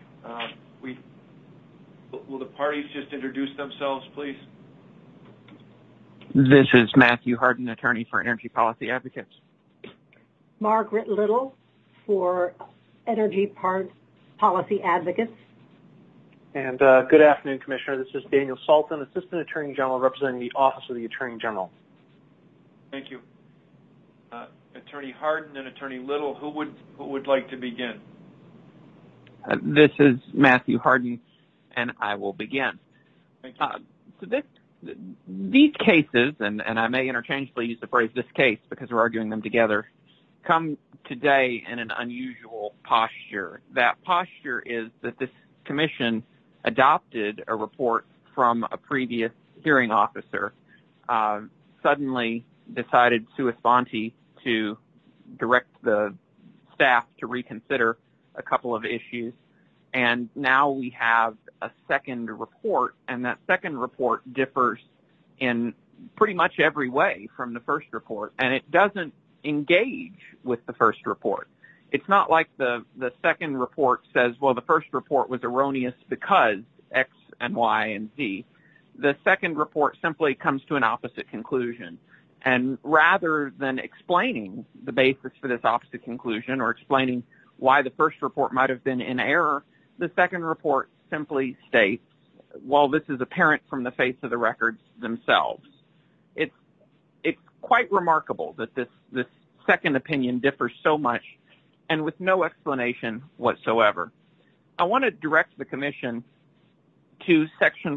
Speaker 1: Will the parties just introduce themselves, please?
Speaker 9: This is Matthew Hardin, attorney for Energy Policy Advocates.
Speaker 10: Margaret Little for Energy Policy Advocates.
Speaker 7: And good afternoon, Commissioner. This is Daniel Salton, Assistant Attorney General representing the Office of the Attorney General.
Speaker 1: Thank you. Attorney Hardin and Attorney Little, who would like to begin?
Speaker 9: This is Matthew Hardin, and I will begin.
Speaker 1: Thank you.
Speaker 9: So these cases, and I may interchangeably use the phrase this case because we're arguing them together, come today in an unusual posture. That posture is that this commission adopted a report from a previous hearing officer, suddenly decided sua sponte to direct the staff to reconsider a couple of issues. And now we have a second report, and that second report differs in pretty much every way from the first report, and it doesn't engage with the first report. It's not like the second report says, well, the first report was erroneous because X and Y and Z. The second report simply comes to an opposite conclusion. And rather than explaining the basis for this opposite conclusion or explaining why the first report might have been in error, the second report simply states, well, this is apparent from the face of the records themselves. It's quite remarkable that this second opinion differs so much and with no explanation whatsoever. I want to direct the commission to Section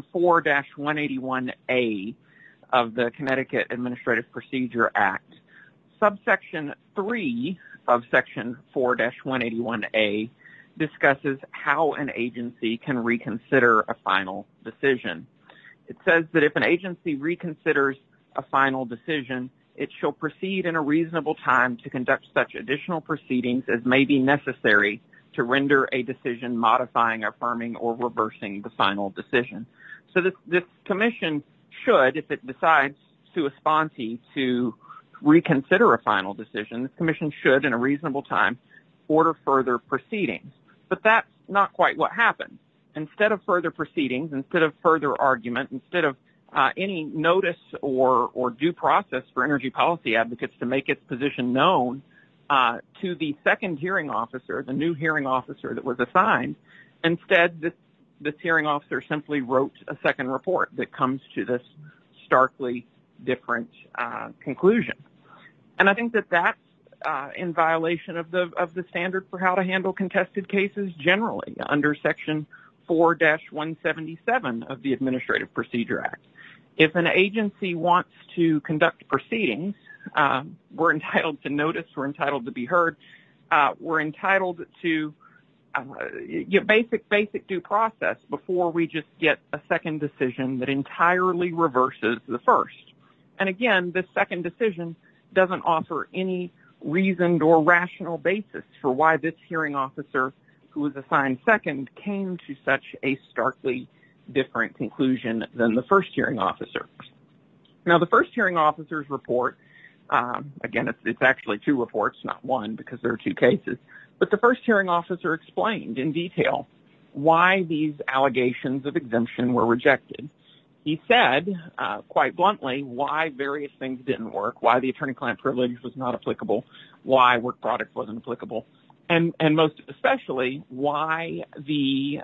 Speaker 9: 4-181A of the Connecticut Administrative Procedure Act. Subsection 3 of Section 4-181A discusses how an agency can reconsider a final decision. It says that if an agency reconsiders a final decision, it shall proceed in a reasonable time to conduct such additional proceedings as may be necessary to render a decision modifying, affirming, or reversing the final decision. So this commission should, if it decides sua sponte to reconsider a final decision, this commission should, in a reasonable time, order further proceedings. But that's not quite what happened. Instead of further proceedings, instead of further argument, instead of any notice or due process for Energy Policy Advocates to make its position known to the second hearing officer, the new hearing officer that was assigned, instead this this hearing officer simply wrote a second report that comes to this starkly different conclusion. And I think that that's in violation of the standard for how to handle contested cases generally under Section 4-177 of the Administrative Procedure Act. If an agency wants to conduct proceedings, we're entitled to notice, we're entitled to be heard, we're entitled to get basic due process before we just get a second decision that entirely reverses the first. And again, this second decision doesn't offer any reasoned or rational basis for why this hearing officer who was assigned second came to such a starkly different conclusion than the first hearing officer. Now, the first hearing officer's report, again, it's actually two reports, not one, because there are two cases, but the first hearing officer explained in detail why these allegations of exemption were rejected. He said, quite bluntly, why various things didn't work, why the attorney-client privilege was not applicable, why work product wasn't applicable, and most especially why the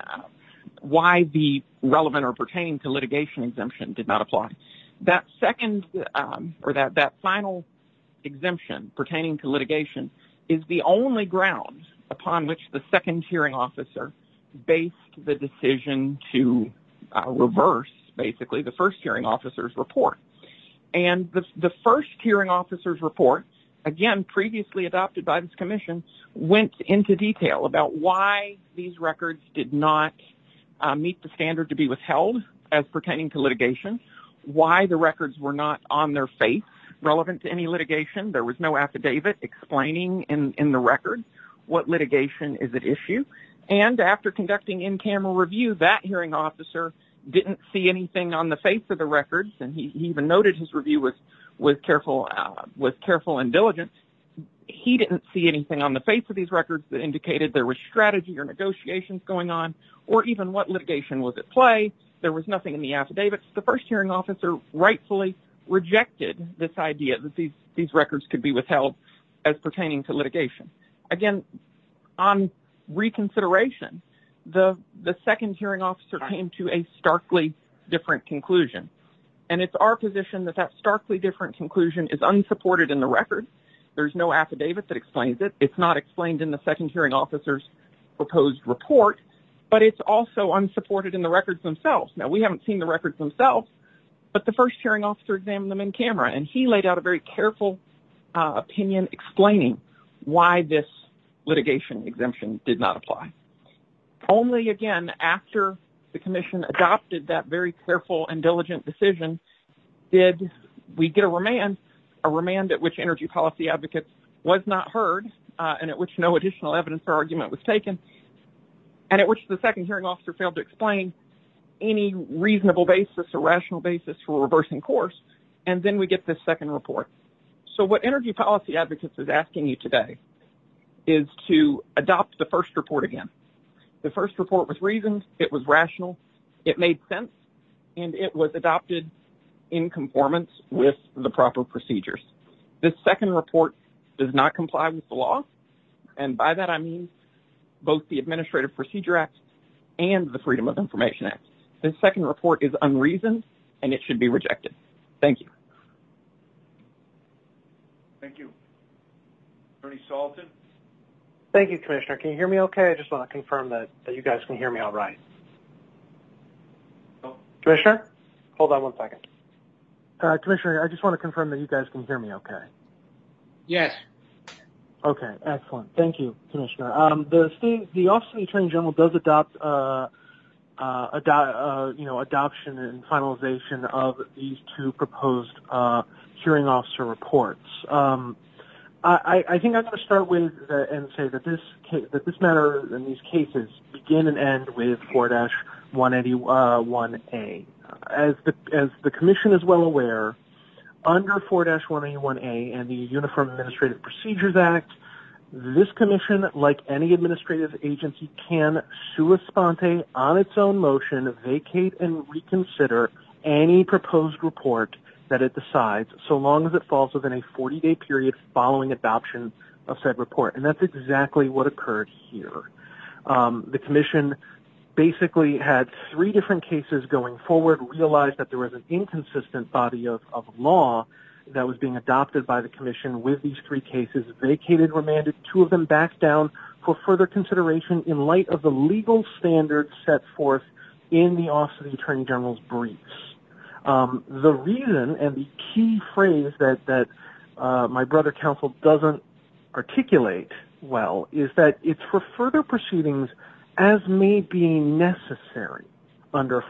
Speaker 9: relevant or pertaining to litigation exemption did not apply. That second, or that final exemption pertaining to litigation is the only ground upon which the second hearing officer based the decision to reverse, basically, the first hearing officer's report. And the first hearing officer's report, again, previously adopted by this commission, went into detail about why these records did not meet the standard to be withheld as pertaining to litigation, why the records were not on their face relevant to any litigation. There was no affidavit explaining in the record what litigation is at issue. And after conducting in-camera review, that hearing officer didn't see anything on the face of the records, and he even noted his review was careful and diligent. He didn't see anything on the face of these records that indicated there was strategy or negotiations going on, or even what litigation was at play. There was nothing in the affidavits. The first hearing officer rightfully rejected this idea that these records could be withheld as pertaining to litigation. Again, on reconsideration, the second hearing officer came to a starkly different conclusion. And it's our position that starkly different conclusion is unsupported in the record. There's no affidavit that explains it. It's not explained in the second hearing officer's proposed report, but it's also unsupported in the records themselves. Now, we haven't seen the records themselves, but the first hearing officer examined them in camera, and he laid out a very careful opinion explaining why this litigation exemption did not apply. Only, again, after the commission adopted that very careful and diligent decision did we get a remand at which Energy Policy Advocates was not heard, and at which no additional evidence or argument was taken, and at which the second hearing officer failed to explain any reasonable basis or rational basis for reversing course, and then we get this second report. So what Energy Policy Advocates is asking you today is to adopt the first report again. The first report was reasoned, it was rational, it made sense, and it was adopted in conformance with the proper procedures. This second report does not comply with the law, and by that I mean both the Administrative Procedure Act and the Freedom of Information Act. This second report is unreasoned, and it should be rejected. Thank you.
Speaker 1: Thank you. Attorney Salton?
Speaker 7: Thank you, Commissioner. Can you hear me okay? I just want to confirm that you guys can hear me all right.
Speaker 1: Oh.
Speaker 7: Commissioner? Hold on one second. Commissioner, I just want to confirm that you guys can hear me okay.
Speaker 2: Yes.
Speaker 7: Okay, excellent. Thank you, Commissioner. The Office of the Attorney General does adopt adoption and finalization of these two proposed hearing officer reports. I think I'm going to start with and say that this matter and these cases begin and end with 4-181A. As the Commission is well aware, under 4-181A and the Uniform Administrative Procedures Act, this Commission, like any administrative agency, can sua sponte, on its own motion, vacate and reconsider any proposed report that it decides, so long as it falls within a 40-day period following adoption of said report. And that's exactly what occurred here. The Commission basically had 3 different cases going forward, realized that there was an inconsistent body of law that was being adopted by the commission with these 3 cases, vacated, remanded 2 of them back down for further consideration in light of the legal standards set forth in the Office of the Attorney General's briefs. The reason and the key phrase that my brother counsel doesn't articulate well is that it's for further proceedings as may be necessary under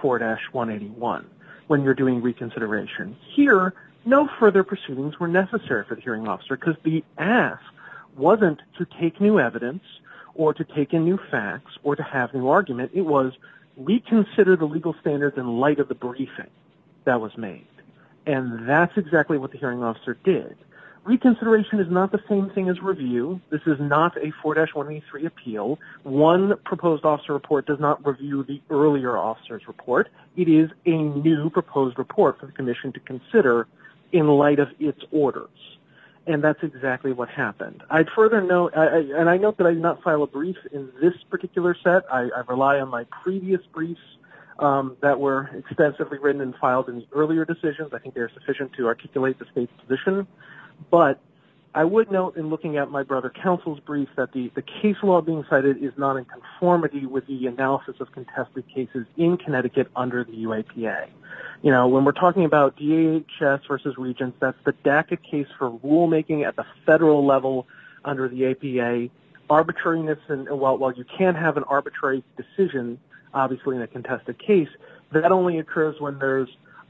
Speaker 7: 4-181 when you're doing reconsideration. Here, no further proceedings were necessary for the hearing officer because the ask wasn't to take new evidence or to take in new facts or to have new argument. It was reconsider the legal standards in light of the briefing that was made. And that's exactly what the hearing officer did. Reconsideration is not the same thing as review. This is not a 4-183 appeal. One proposed officer report does not review the earlier officer's report. It is a new proposed report for the commission to consider in light of its orders. And that's exactly what happened. I'd further note, and I note that I did not file a brief in this particular set. I rely on my previous briefs that were extensively written and filed in the earlier decisions. I think they're sufficient to articulate the state's position. But I would note in looking at my brother counsel's brief that the case law being cited is not in conformity with the analysis of contested cases in Connecticut under the UAPA. You know, when we're talking about DHS versus Regents, that's the DACA case for rulemaking at the federal level under the APA. Arbitrariness, and while you can have an arbitrary decision, obviously in a contested case, that only occurs when there's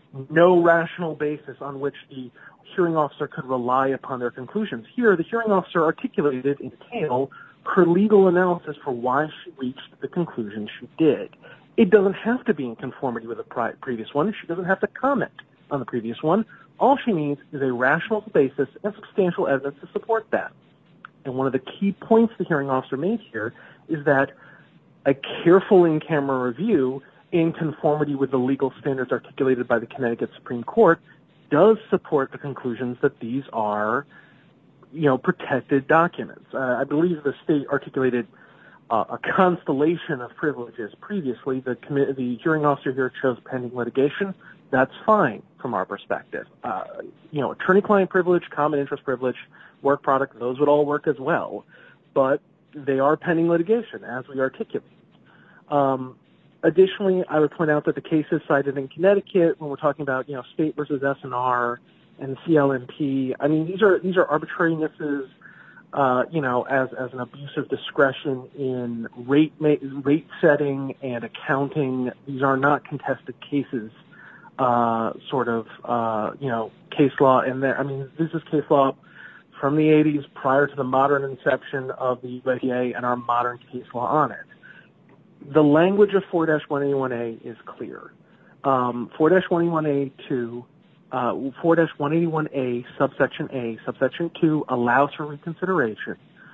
Speaker 7: no rational basis on which the hearing officer could rely upon their conclusions. Here, the hearing officer articulated in detail her legal analysis for why she reached the conclusion she did. It doesn't have to be in conformity with the previous one. She doesn't have to comment on the previous one. All she needs is a rational basis and substantial evidence to support that. And one of the key points the hearing officer made here is that a careful in-camera review in conformity with the legal standards articulated by the Connecticut Supreme Court does support the conclusions that these are, protected documents. I believe the state articulated a constellation of privileges previously. The hearing officer here chose pending litigation. That's fine from our perspective. Attorney-client privilege, common interest privilege, work product, those would all work as well. But they are pending litigation, as we articulate. Additionally, I would point out that the cases cited in Connecticut, when we're talking about, state versus SNR and CLMP, I mean, these are arbitrarynesses, as an abuse of discretion in rate setting and accounting. These are not contested cases, case law. And this is case law from the 80s prior to the modern inception of the UAPA and our modern case law on it. The language of 4-181A is clear. 4-181A2, 4-181A, subsection 2 allows for reconsideration.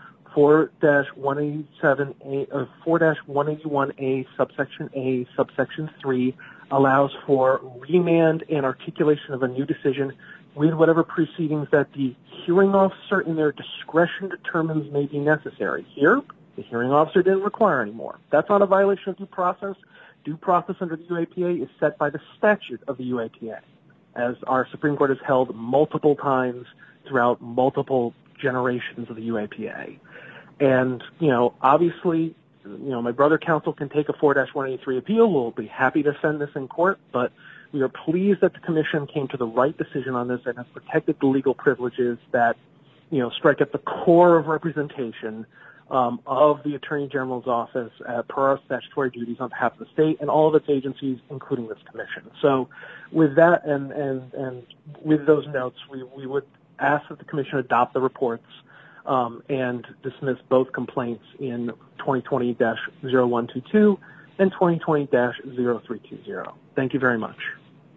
Speaker 7: 4-181A, subsection 3 allows for remand and articulation of a new decision with whatever proceedings that the hearing officer in their discretion determines may be necessary. Here, the hearing officer didn't require any more. That's not a violation of due process. Due process under the UAPA is set by the statute of the UAPA, as our Supreme Court has held multiple times throughout multiple generations of the UAPA. And, obviously, my brother counsel can take a 4-183 appeal. We'll be happy to send this in court, but we are pleased that the commission came to the right decision on this and has protected the legal privileges that, strike at the core of representation of the Attorney General's office per our statutory duties on behalf of the state and all of its agencies, including this commission. So with that and with those notes, we would ask that the commission adopt the reports and dismiss both complaints in 2020-0122 and 2020-0320. Thank you very much.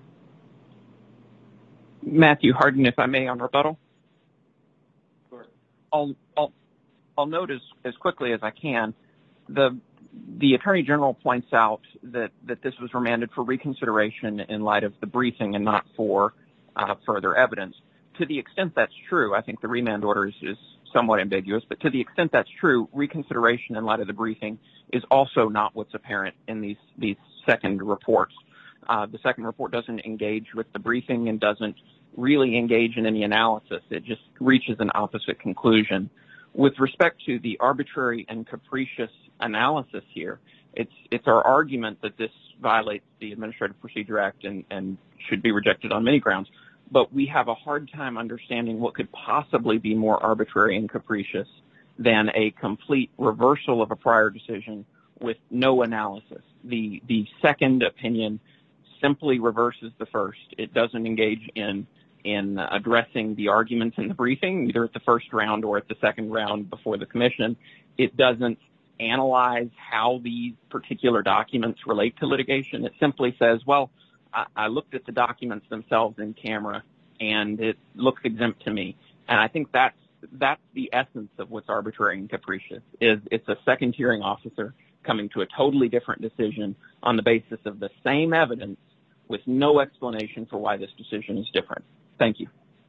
Speaker 9: Matthew Hardin, if I may, on rebuttal.
Speaker 1: Sure.
Speaker 9: I'll note as quickly as I can, the Attorney General points out that this was remanded for reconsideration in light of the briefing and not for further evidence. To the extent that's true, I think the remand order is somewhat ambiguous, but to the extent that's true, reconsideration in light of the briefing is also not what's apparent in these second reports. The second report doesn't engage with the briefing and doesn't really engage in any analysis. It just reaches an opposite conclusion. With respect to the arbitrary and capricious analysis here, it's our argument that this violates the Administrative Procedure Act and should be rejected on many grounds. But we have a hard time understanding what could possibly be more arbitrary and capricious than a complete reversal of a prior decision with no analysis. The second opinion simply reverses the first. It doesn't engage in addressing the arguments in the briefing, either at the first round or at the second round before the commission. It doesn't analyze how these particular documents relate to litigation. It simply says, well, I looked at the documents themselves in camera and it looks exempt to me. And I think that's the essence of what's arbitrary and capricious, is it's a second hearing officer coming to a totally different decision on the basis of the same evidence with no explanation for why this decision is different. Thank you.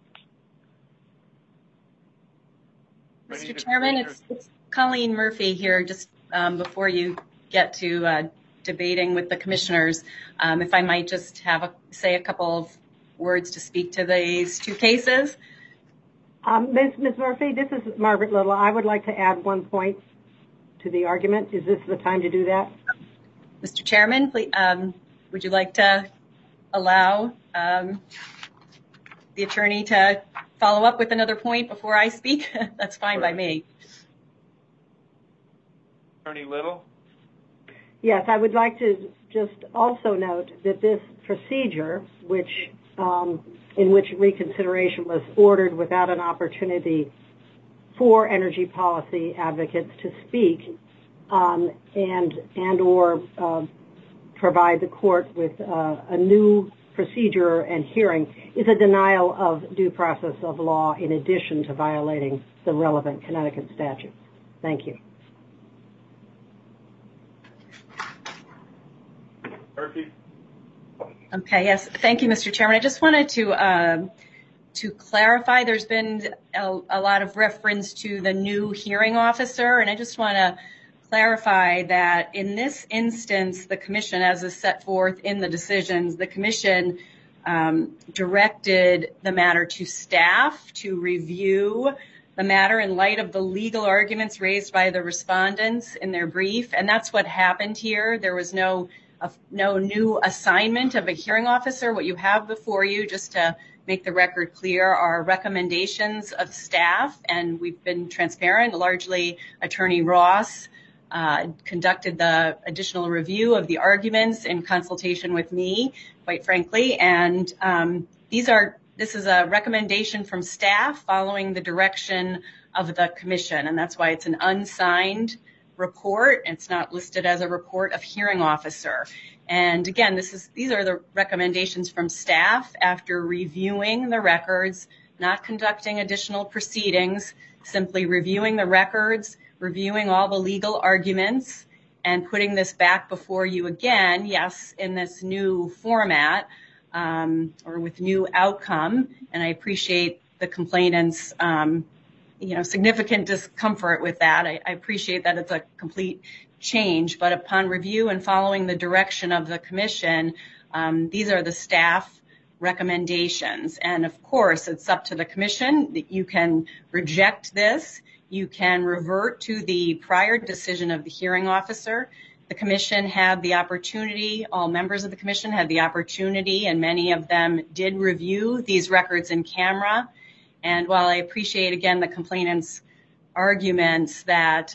Speaker 11: Mr. Chairman, it's Colleen Murphy here, just before you get to debating with the commissioners. If I might just say a couple of words to speak to these two cases.
Speaker 10: Ms. Murphy, this is Margaret Little. I would like to add one point to the argument. Is this the time to do that?
Speaker 11: Mr. Chairman, please, would you like to allow the attorney to follow up with another point before I speak? That's fine by me.
Speaker 1: Attorney Little?
Speaker 10: Yes, I would like to just also note that this procedure, in which reconsideration was ordered without an opportunity for energy policy advocates to speak and or provide the court with a new procedure and hearing, is a denial of due process of law in addition to violating the relevant Connecticut statutes. Thank you.
Speaker 1: Murphy?
Speaker 11: Okay, yes. Thank you, Mr. Chairman. I just wanted to clarify, there's been a lot of reference to the new hearing officer, and I just want to clarify that in this instance, the commission, as is set forth in the decisions, the commission directed the matter to staff to review the matter in light of the legal arguments raised by the respondents in their brief, and that's what happened here. There was no new assignment of a hearing officer. What you have before you, just to make the record clear, are recommendations of staff, and we've been transparent. Largely, Attorney Ross conducted the additional review of the arguments in consultation with me, quite frankly, and this is a recommendation from staff following the direction of the commission, and that's why it's an unsigned report. It's not listed as a report of hearing officer. And again, these are the recommendations from staff after reviewing the records, not conducting additional proceedings, simply reviewing the records, reviewing all the legal arguments, and putting this back before you again, yes, in this new format or with new outcome. And I appreciate the complainant's significant discomfort with that. I appreciate that it's a complete change, but upon review and following the direction of the commission, these are the staff recommendations. And of course, it's up to the commission that you can reject this. You can revert to the prior decision of the hearing officer. The commission had the opportunity, all members of the commission had the opportunity, and many of them did review these records in camera. And while I appreciate, again, the complainant's arguments that,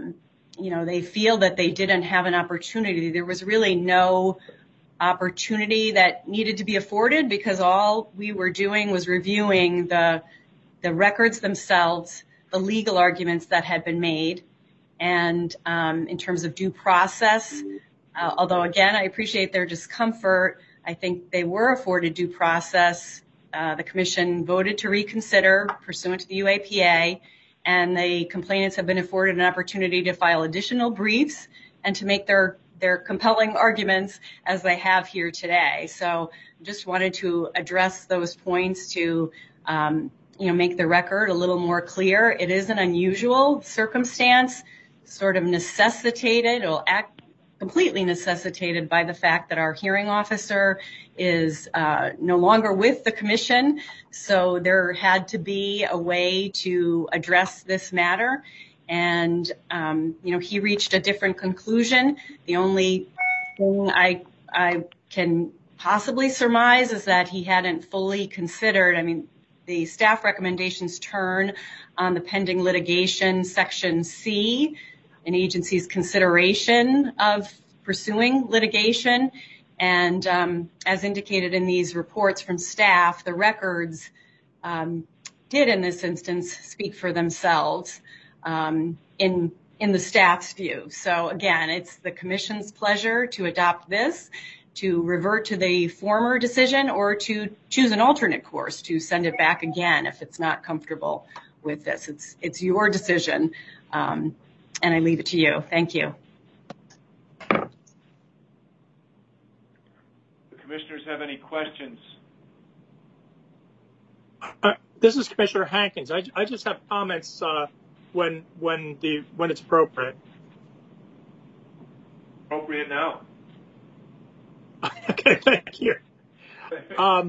Speaker 11: they feel that they didn't have an opportunity, there was really no opportunity that needed to be afforded, because all we were doing was reviewing the records themselves, the legal arguments that had been made. And in terms of due process, although, again, I appreciate their discomfort, I think they were afforded due process. The commission voted to reconsider pursuant to the UAPA, and the complainants have been afforded an opportunity to file additional briefs and to make their compelling arguments as they have here today. So just wanted to address those points to make the record a little more clear. It is an unusual circumstance, sort of necessitated or completely necessitated by the fact that our hearing officer is no longer with the commission. So there had to be a way to address this matter. And, he reached a different conclusion. The only thing I can possibly surmise is that he hadn't fully considered, the staff recommendations turn on the pending litigation, Section C, an agency's consideration of pursuing litigation. And as indicated in these reports from staff, the records did in this instance speak for themselves in the staff's view. So again, it's the commission's pleasure to adopt this, to revert to the former decision, or to choose an alternate course to send it back again if it's not comfortable with this. It's your decision, and I leave it to you. Thank you.
Speaker 1: The commissioners have any questions?
Speaker 2: This is Commissioner Hankins. I just have comments when it's appropriate.
Speaker 1: Appropriate now.
Speaker 2: Okay, thank you. I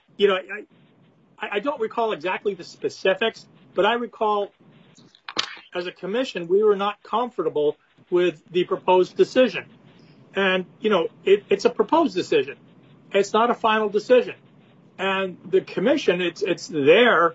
Speaker 2: don't recall exactly the specifics, but I recall as a commission, we were not comfortable with the proposed decision. And, it's a proposed decision. It's not a final decision. And the commission, it's their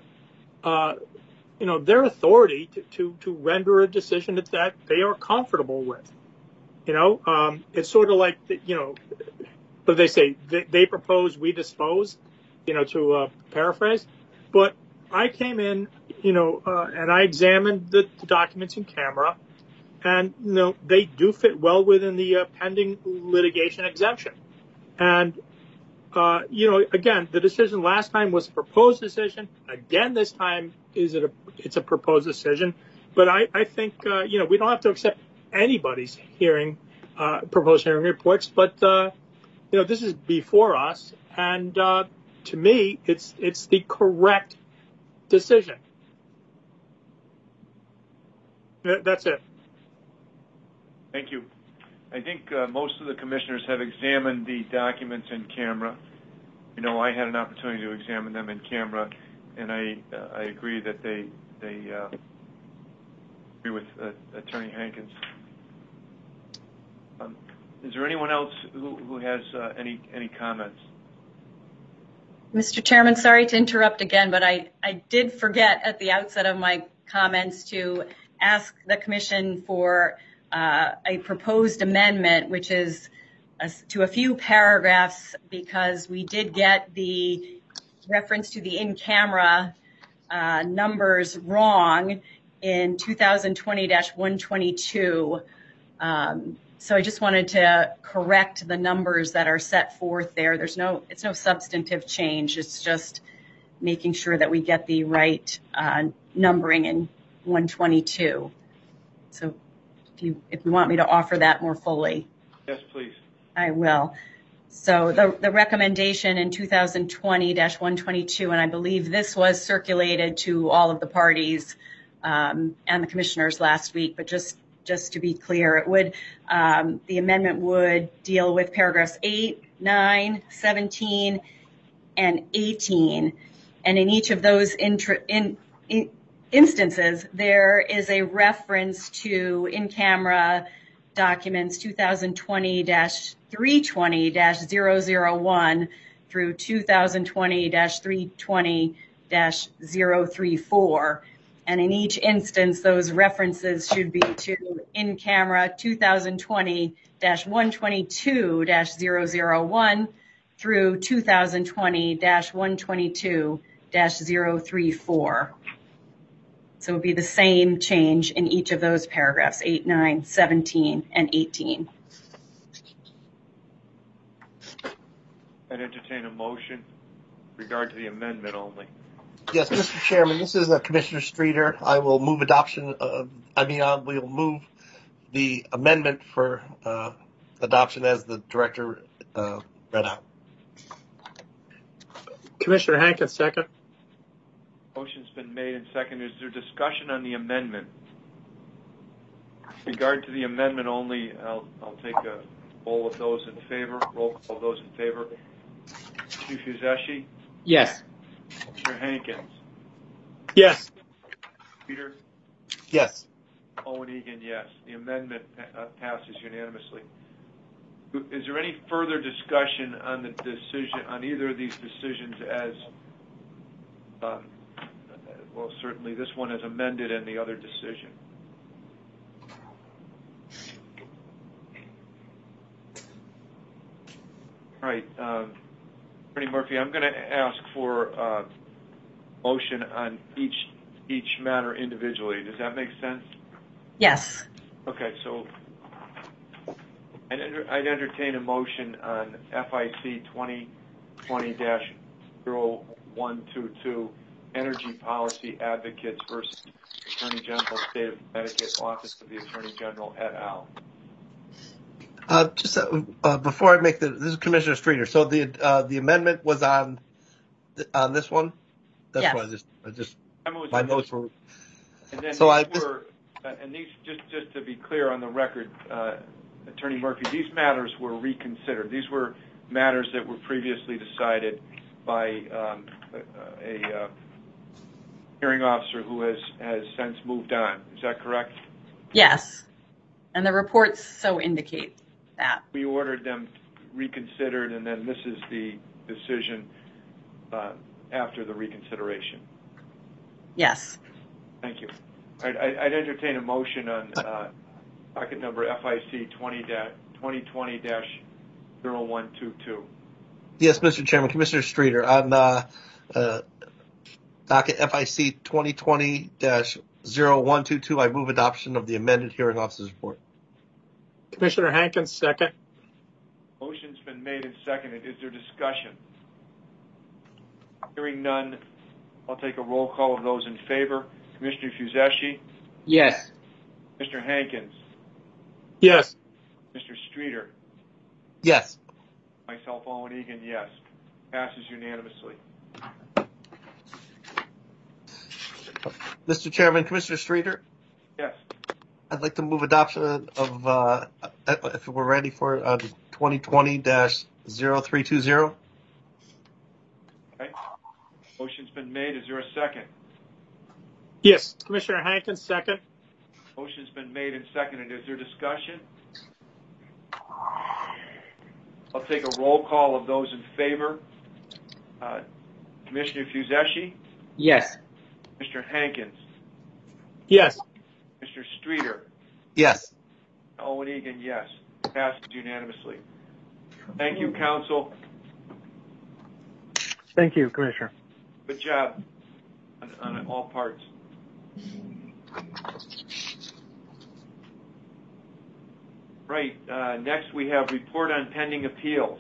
Speaker 2: authority to render a decision that they are comfortable with. It's sort of like, but they say they propose, we dispose, to paraphrase. But I came in, and I examined the documents in camera, and, they do fit well within the pending litigation exemption. And, again, the decision last time was a proposed decision. Again, this time it's a proposed decision. But I think, we don't have to accept anybody's proposed hearing reports, but, this is before us, and to me, it's the correct decision. That's it.
Speaker 1: Thank you. I think most of the commissioners have examined the documents in camera. I had an opportunity to examine them in camera, and I agree that they agree with Attorney Hankins. Is there anyone else who has any comments?
Speaker 11: Mr. Chairman, sorry to interrupt again, but I did forget at the outset of my comments to ask the commission for a proposed amendment, which is to a few paragraphs, because we did get the reference to the in-camera numbers wrong in 2020-122. So I just wanted to correct the numbers that are set forth there. It's no substantive change. It's just making sure that we get the right numbering in 122. So if you want me to offer that more fully.
Speaker 1: Yes, please.
Speaker 11: I will. So the recommendation in 2020-122, and I believe this was circulated to all of the parties and the commissioners last week, but just to be clear, it would the amendment would deal with paragraphs 8, 9, 17, and 18. And in each of those instances, there is a reference to in-camera documents 2020-320-001 through 2020-320-034. And in each instance, those references should be to in-camera 2020-122-001 through 2020-122-034. So it would be the same change in each of those paragraphs, 8, 9, 17, and 18.
Speaker 1: I'd entertain a motion regard to the amendment only.
Speaker 3: Yes, Mr. Chairman, this is Commissioner Streeter. I will move we'll move the amendment for adoption as the director read out.
Speaker 2: Commissioner Hankins, second.
Speaker 1: Motion been made and seconded. Is there discussion on the amendment? With regard to the amendment only, I'll take a roll of those in favor. Roll call of those in favor. Chief Uzeshi?
Speaker 13: Yes.
Speaker 1: Mr. Hankins?
Speaker 2: Yes.
Speaker 1: Peter?
Speaker 3: Yes.
Speaker 1: Owen Egan, yes. The amendment passes unanimously. Is there any further discussion on the decision, on either of these decisions as, well, certainly this one as amended and the other decision? All right, Attorney Murphy, I'm going to ask for a motion on each matter individually. Does that make sense?
Speaker 11: Yes.
Speaker 1: Okay, so I'd entertain a motion on FIC 2020-0122, Energy Policy Advocates versus Attorney General, State of Connecticut, Office of the Attorney General, et al.
Speaker 3: Before I make this is Commissioner Streeter. So the amendment was on this one. That's
Speaker 11: yes.
Speaker 3: why I just my notes were.
Speaker 1: And then
Speaker 3: so
Speaker 1: these just to be clear on the record, Attorney Murphy, these matters were reconsidered. These were matters that were previously decided by a hearing officer who has since moved on. Is that correct?
Speaker 11: Yes. And the reports so indicate that.
Speaker 1: We ordered them reconsidered, and then this is the decision after the reconsideration.
Speaker 11: Yes.
Speaker 1: Thank you. I'd entertain a motion on docket number FIC 2020-0122.
Speaker 3: Yes, Mr. Chairman. Commissioner Streeter, on docket FIC 2020-0122, I move adoption of the amended hearing officer's report.
Speaker 2: Commissioner Hankins, second.
Speaker 1: Motion's been made and seconded. Is there discussion? Hearing none, I'll take a roll call of those in favor. Commissioner Fuzeshi?
Speaker 13: Yes.
Speaker 1: Mr. Hankins?
Speaker 2: Yes.
Speaker 1: Mr. Streeter?
Speaker 3: Yes.
Speaker 1: Myself, Owen Egan, yes. Passes unanimously.
Speaker 3: Mr. Chairman, Commissioner Streeter?
Speaker 1: Yes.
Speaker 3: I'd like to move adoption of, if we're ready for 2020-0320.
Speaker 1: Okay. Motion's been made. Is there a second?
Speaker 2: Yes. Commissioner Hankins, second.
Speaker 1: Motion's been made and seconded. Is there discussion? I'll take a roll call of those in favor. Commissioner Fuzeshi?
Speaker 13: Yes.
Speaker 1: Mr. Hankins?
Speaker 2: Yes.
Speaker 1: Mr. Streeter?
Speaker 3: Yes.
Speaker 1: Owen Egan, yes. Passes unanimously. Thank you, counsel.
Speaker 7: Thank you, Commissioner.
Speaker 1: Good job on all parts. Right. Next, we have report on pending appeals.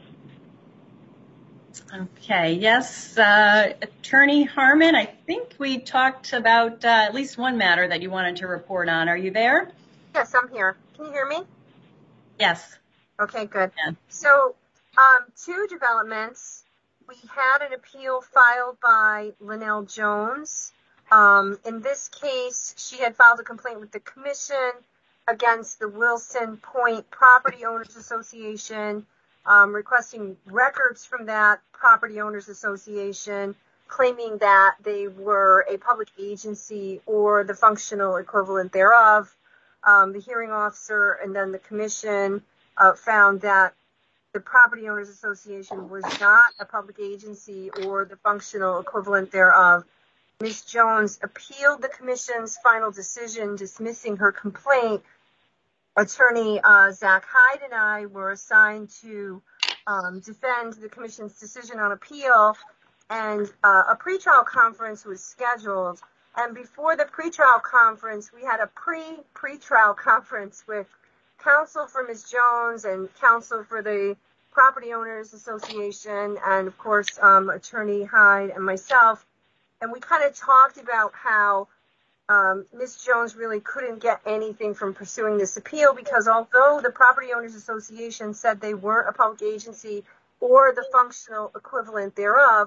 Speaker 11: Okay. Yes. Attorney Harmon, I think we talked about at least one matter that you wanted to report on. Are you there?
Speaker 14: Yes, I'm here. Can you hear me?
Speaker 11: Yes.
Speaker 14: Okay, good.
Speaker 11: Yeah.
Speaker 14: So, two developments. We had an appeal filed by Linnell Jones. In this case, she had filed a complaint with the commission against the Wilson Point Property Owners Association, requesting records from that Property Owners Association, claiming that they were a public agency or the functional equivalent thereof. The hearing officer and then the commission found that the Property Owners Association was not a public agency or the functional equivalent thereof. Ms. Jones appealed the commission's final decision dismissing her complaint. Attorney Zach Hyde and I were assigned to defend the commission's decision on appeal, and a pretrial conference was scheduled. And before the pretrial conference, we had a pre-pretrial conference with counsel for Ms. Jones and counsel for the Property Owners Association and, of course, Attorney Hyde and myself. And we kind of talked about how Ms. Jones really couldn't get anything from pursuing this appeal because although the Property Owners Association said they weren't a public agency or the functional equivalent thereof,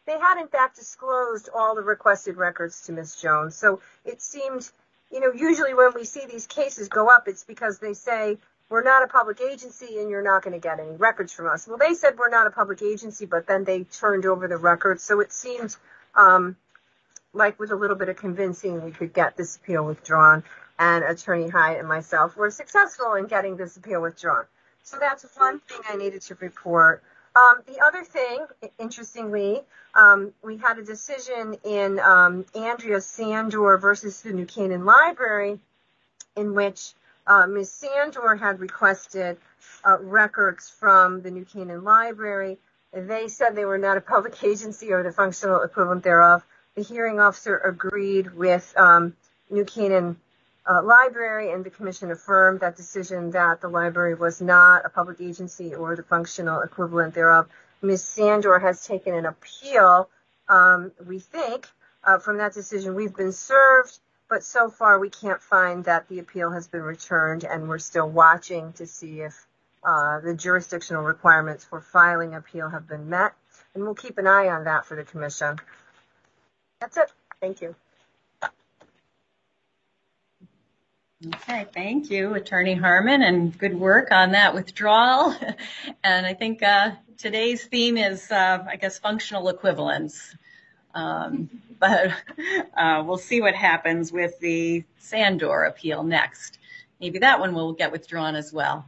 Speaker 14: they had in fact disclosed all the requested records to Ms. Jones. So it seemed, usually when we see these cases go up, it's because they say, we're not a public agency and you're not going to get any records from us. Well, they said we're not a public agency, but then they turned over the records. So it seemed like with a little bit of convincing, we could get this appeal withdrawn. And Attorney Hyatt and myself were successful in getting this appeal withdrawn. So that's one thing I needed to report. The other thing, interestingly, we had a decision in Andrea Sandor versus the New Canaan Library in which Ms. Sandor had requested records from the New Canaan Library. They said they were not a public agency or the functional equivalent thereof. The hearing officer agreed with New Canaan Library, and the commission affirmed that decision that the library was not a public agency or the functional equivalent thereof. Ms. Sandor has taken an appeal, we think, from that decision. We've been served, but so far we can't find that the appeal has been returned, and we're still watching to see if the jurisdictional requirements for filing appeal have been met, and we'll keep an eye on that for the commission. That's it. Thank you.
Speaker 11: Okay, thank you, Attorney Harmon, and good work on that withdrawal. And I think today's theme is, functional equivalence. But we'll see what happens with the Sandor appeal next. Maybe that one will get withdrawn as well.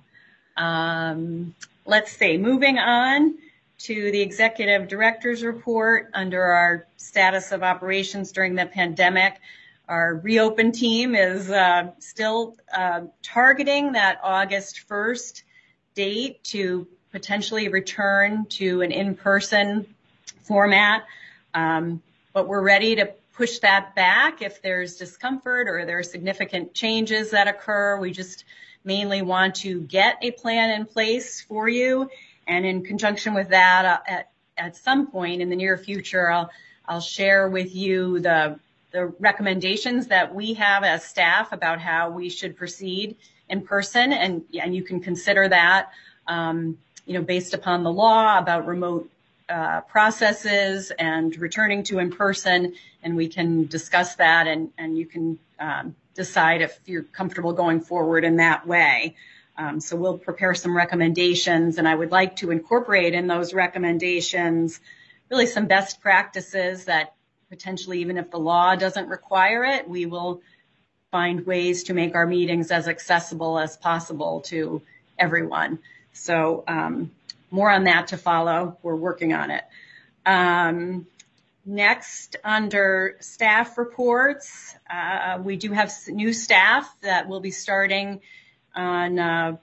Speaker 11: Let's see, moving on to the Executive Director's Report under our status of operations during the pandemic. Our reopen team is still targeting that August 1st date to potentially return to an in-person format. But we're ready to push that back if there's discomfort or there are significant changes that occur. We just mainly want to get a plan in place for you. And in conjunction with that, at some point in the near future, I'll share with you the recommendations that we have as staff about how we should proceed in person, and you can consider that, based upon the law about remote processes and returning to in person, and we can discuss that, and you can decide if you're comfortable going forward in that way. So we'll prepare some recommendations, and I would like to incorporate in those recommendations really some best practices that potentially, even if the law doesn't require it, we will find ways to make our meetings as accessible as possible to everyone. So more on that to follow. We're working on it. Next, under staff reports, we do have new staff that will be starting on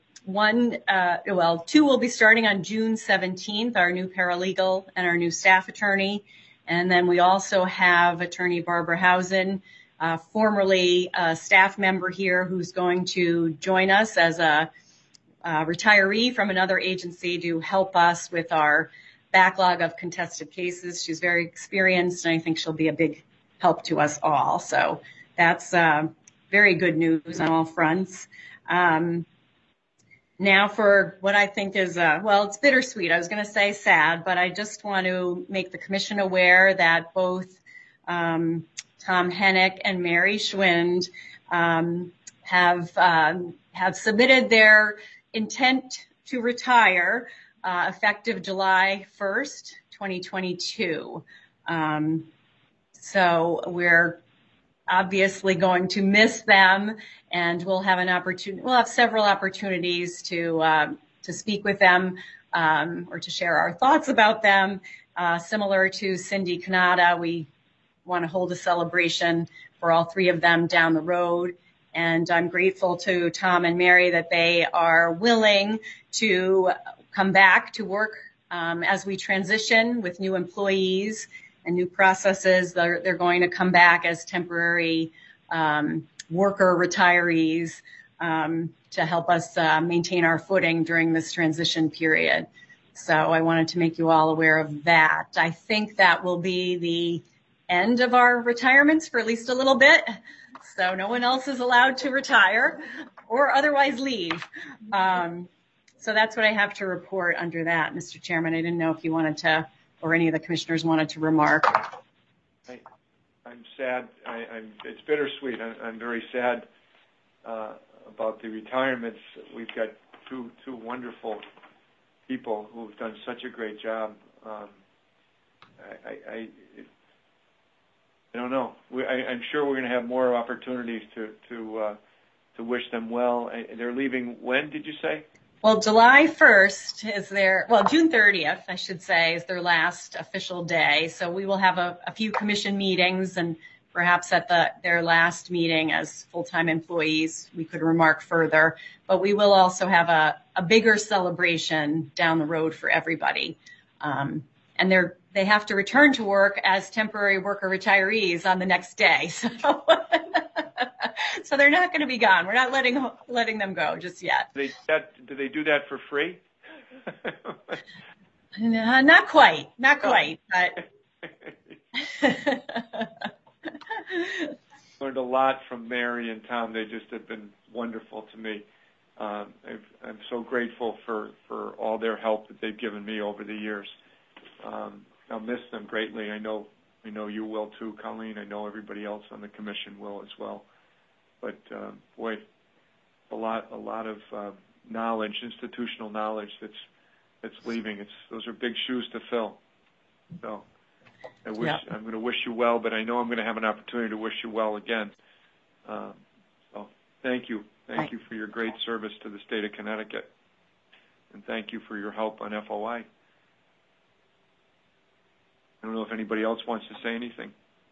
Speaker 11: two will be starting on June 17th, our new paralegal and our new staff attorney. And then we also have Attorney Barbara Housen, formerly a staff member here, who's going to join us as a retiree from another agency to help us with our backlog of contested cases. She's very experienced, and I think she'll be a big help to us all. So that's very good news on all fronts. Now for what I think is, it's bittersweet. I was going to say sad, but I just want to make the commission aware that both Tom Hennick and Mary Schwind have submitted their intent to retire effective July 1st, 2022. So we're obviously going to miss them, and we'll have several opportunities to speak with them or to share our thoughts about them. Similar to Cindy Kanata, we want to hold a celebration for all three of them down the road. And I'm grateful to Tom and Mary that they are willing to come back to work as we transition with new employees and new processes. They're going to come back as temporary worker retirees to help us maintain our footing during this transition period. So I wanted to make you all aware of that. I think that will be the end of our retirements for at least a little bit. So no one else is allowed to retire or otherwise leave. So that's what I have to report under that, Mr. Chairman. I didn't know if you wanted to or any of the commissioners wanted to remark.
Speaker 1: I'm sad. It's bittersweet. I'm very sad about the retirements. We've got two wonderful people who've done such a great job. I don't know. I'm sure we're going to have more opportunities to wish them well. They're leaving when, did you say?
Speaker 11: Well, July 1st is June 30th, I should say, is their last official day. So we will have a few commission meetings, and perhaps at their last meeting as full-time employees, we could remark further. But we will also have a bigger celebration down the road for everybody. And they have to return to work as temporary worker retirees on the next day. So they're not going to be gone. We're not letting them go just yet.
Speaker 1: Do they do that for free?
Speaker 11: Not quite, but
Speaker 1: learned a lot from Mary and Tom. They just have been wonderful to me. I'm so grateful for all their help that they've given me over the years. I'll miss them greatly. I know you will too, Colleen. I know everybody else on the commission will as well. But boy, a lot of knowledge, institutional knowledge that's leaving. Those are big shoes to fill. So I'm going to wish you well, but I know I'm going to have an opportunity to wish you well again. So thank you for your great service to the state of Connecticut, and thank you for your help on FOI. I don't know if anybody else wants to say anything.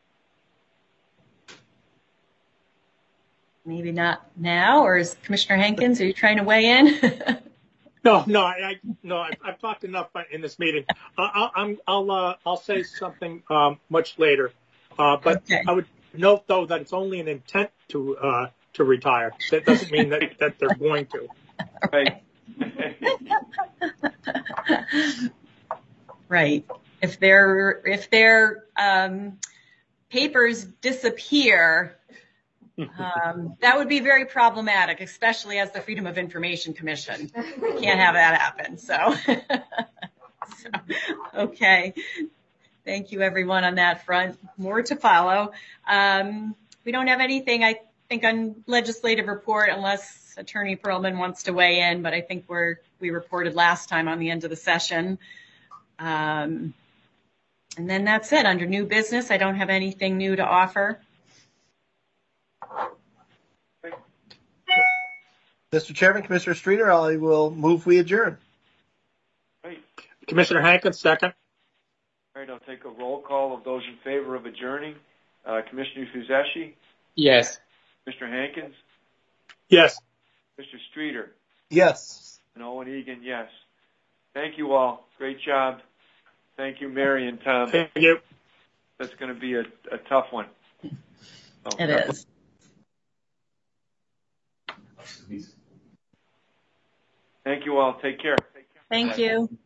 Speaker 11: Maybe not now, or is Commissioner Hankins, are you trying to weigh in?
Speaker 2: No, I've talked enough in this meeting. I'll say something much later. But okay. I would note though that it's only an intent to retire. That doesn't mean that they're going to.
Speaker 1: Right.
Speaker 11: Right. If their papers disappear, that would be very problematic, especially as the Freedom of Information Commission. We can't have that happen. So okay. Thank you, everyone, on that front. More to follow. We don't have anything, I think, on legislative report unless Attorney Perlman wants to weigh in, but I think we reported last time on the end of the session. And then that's it. Under new business, I don't have anything new to offer.
Speaker 3: Mr. Chairman, Commissioner Streeter, I will move we adjourn.
Speaker 1: Right.
Speaker 2: Commissioner Hankins, second.
Speaker 1: All right, I'll take a roll call of those in favor of adjourning. Commissioner Fuzeshi?
Speaker 13: Yes.
Speaker 1: Mr. Hankins?
Speaker 2: Yes.
Speaker 1: Mr. Streeter?
Speaker 3: Yes.
Speaker 1: And Owen Egan, yes. Thank you all. Great job. Thank you, Mary and Tom.
Speaker 2: Thank you.
Speaker 1: That's going to be a tough one.
Speaker 11: It is.
Speaker 1: Thank you all. Take care.
Speaker 11: Thank you.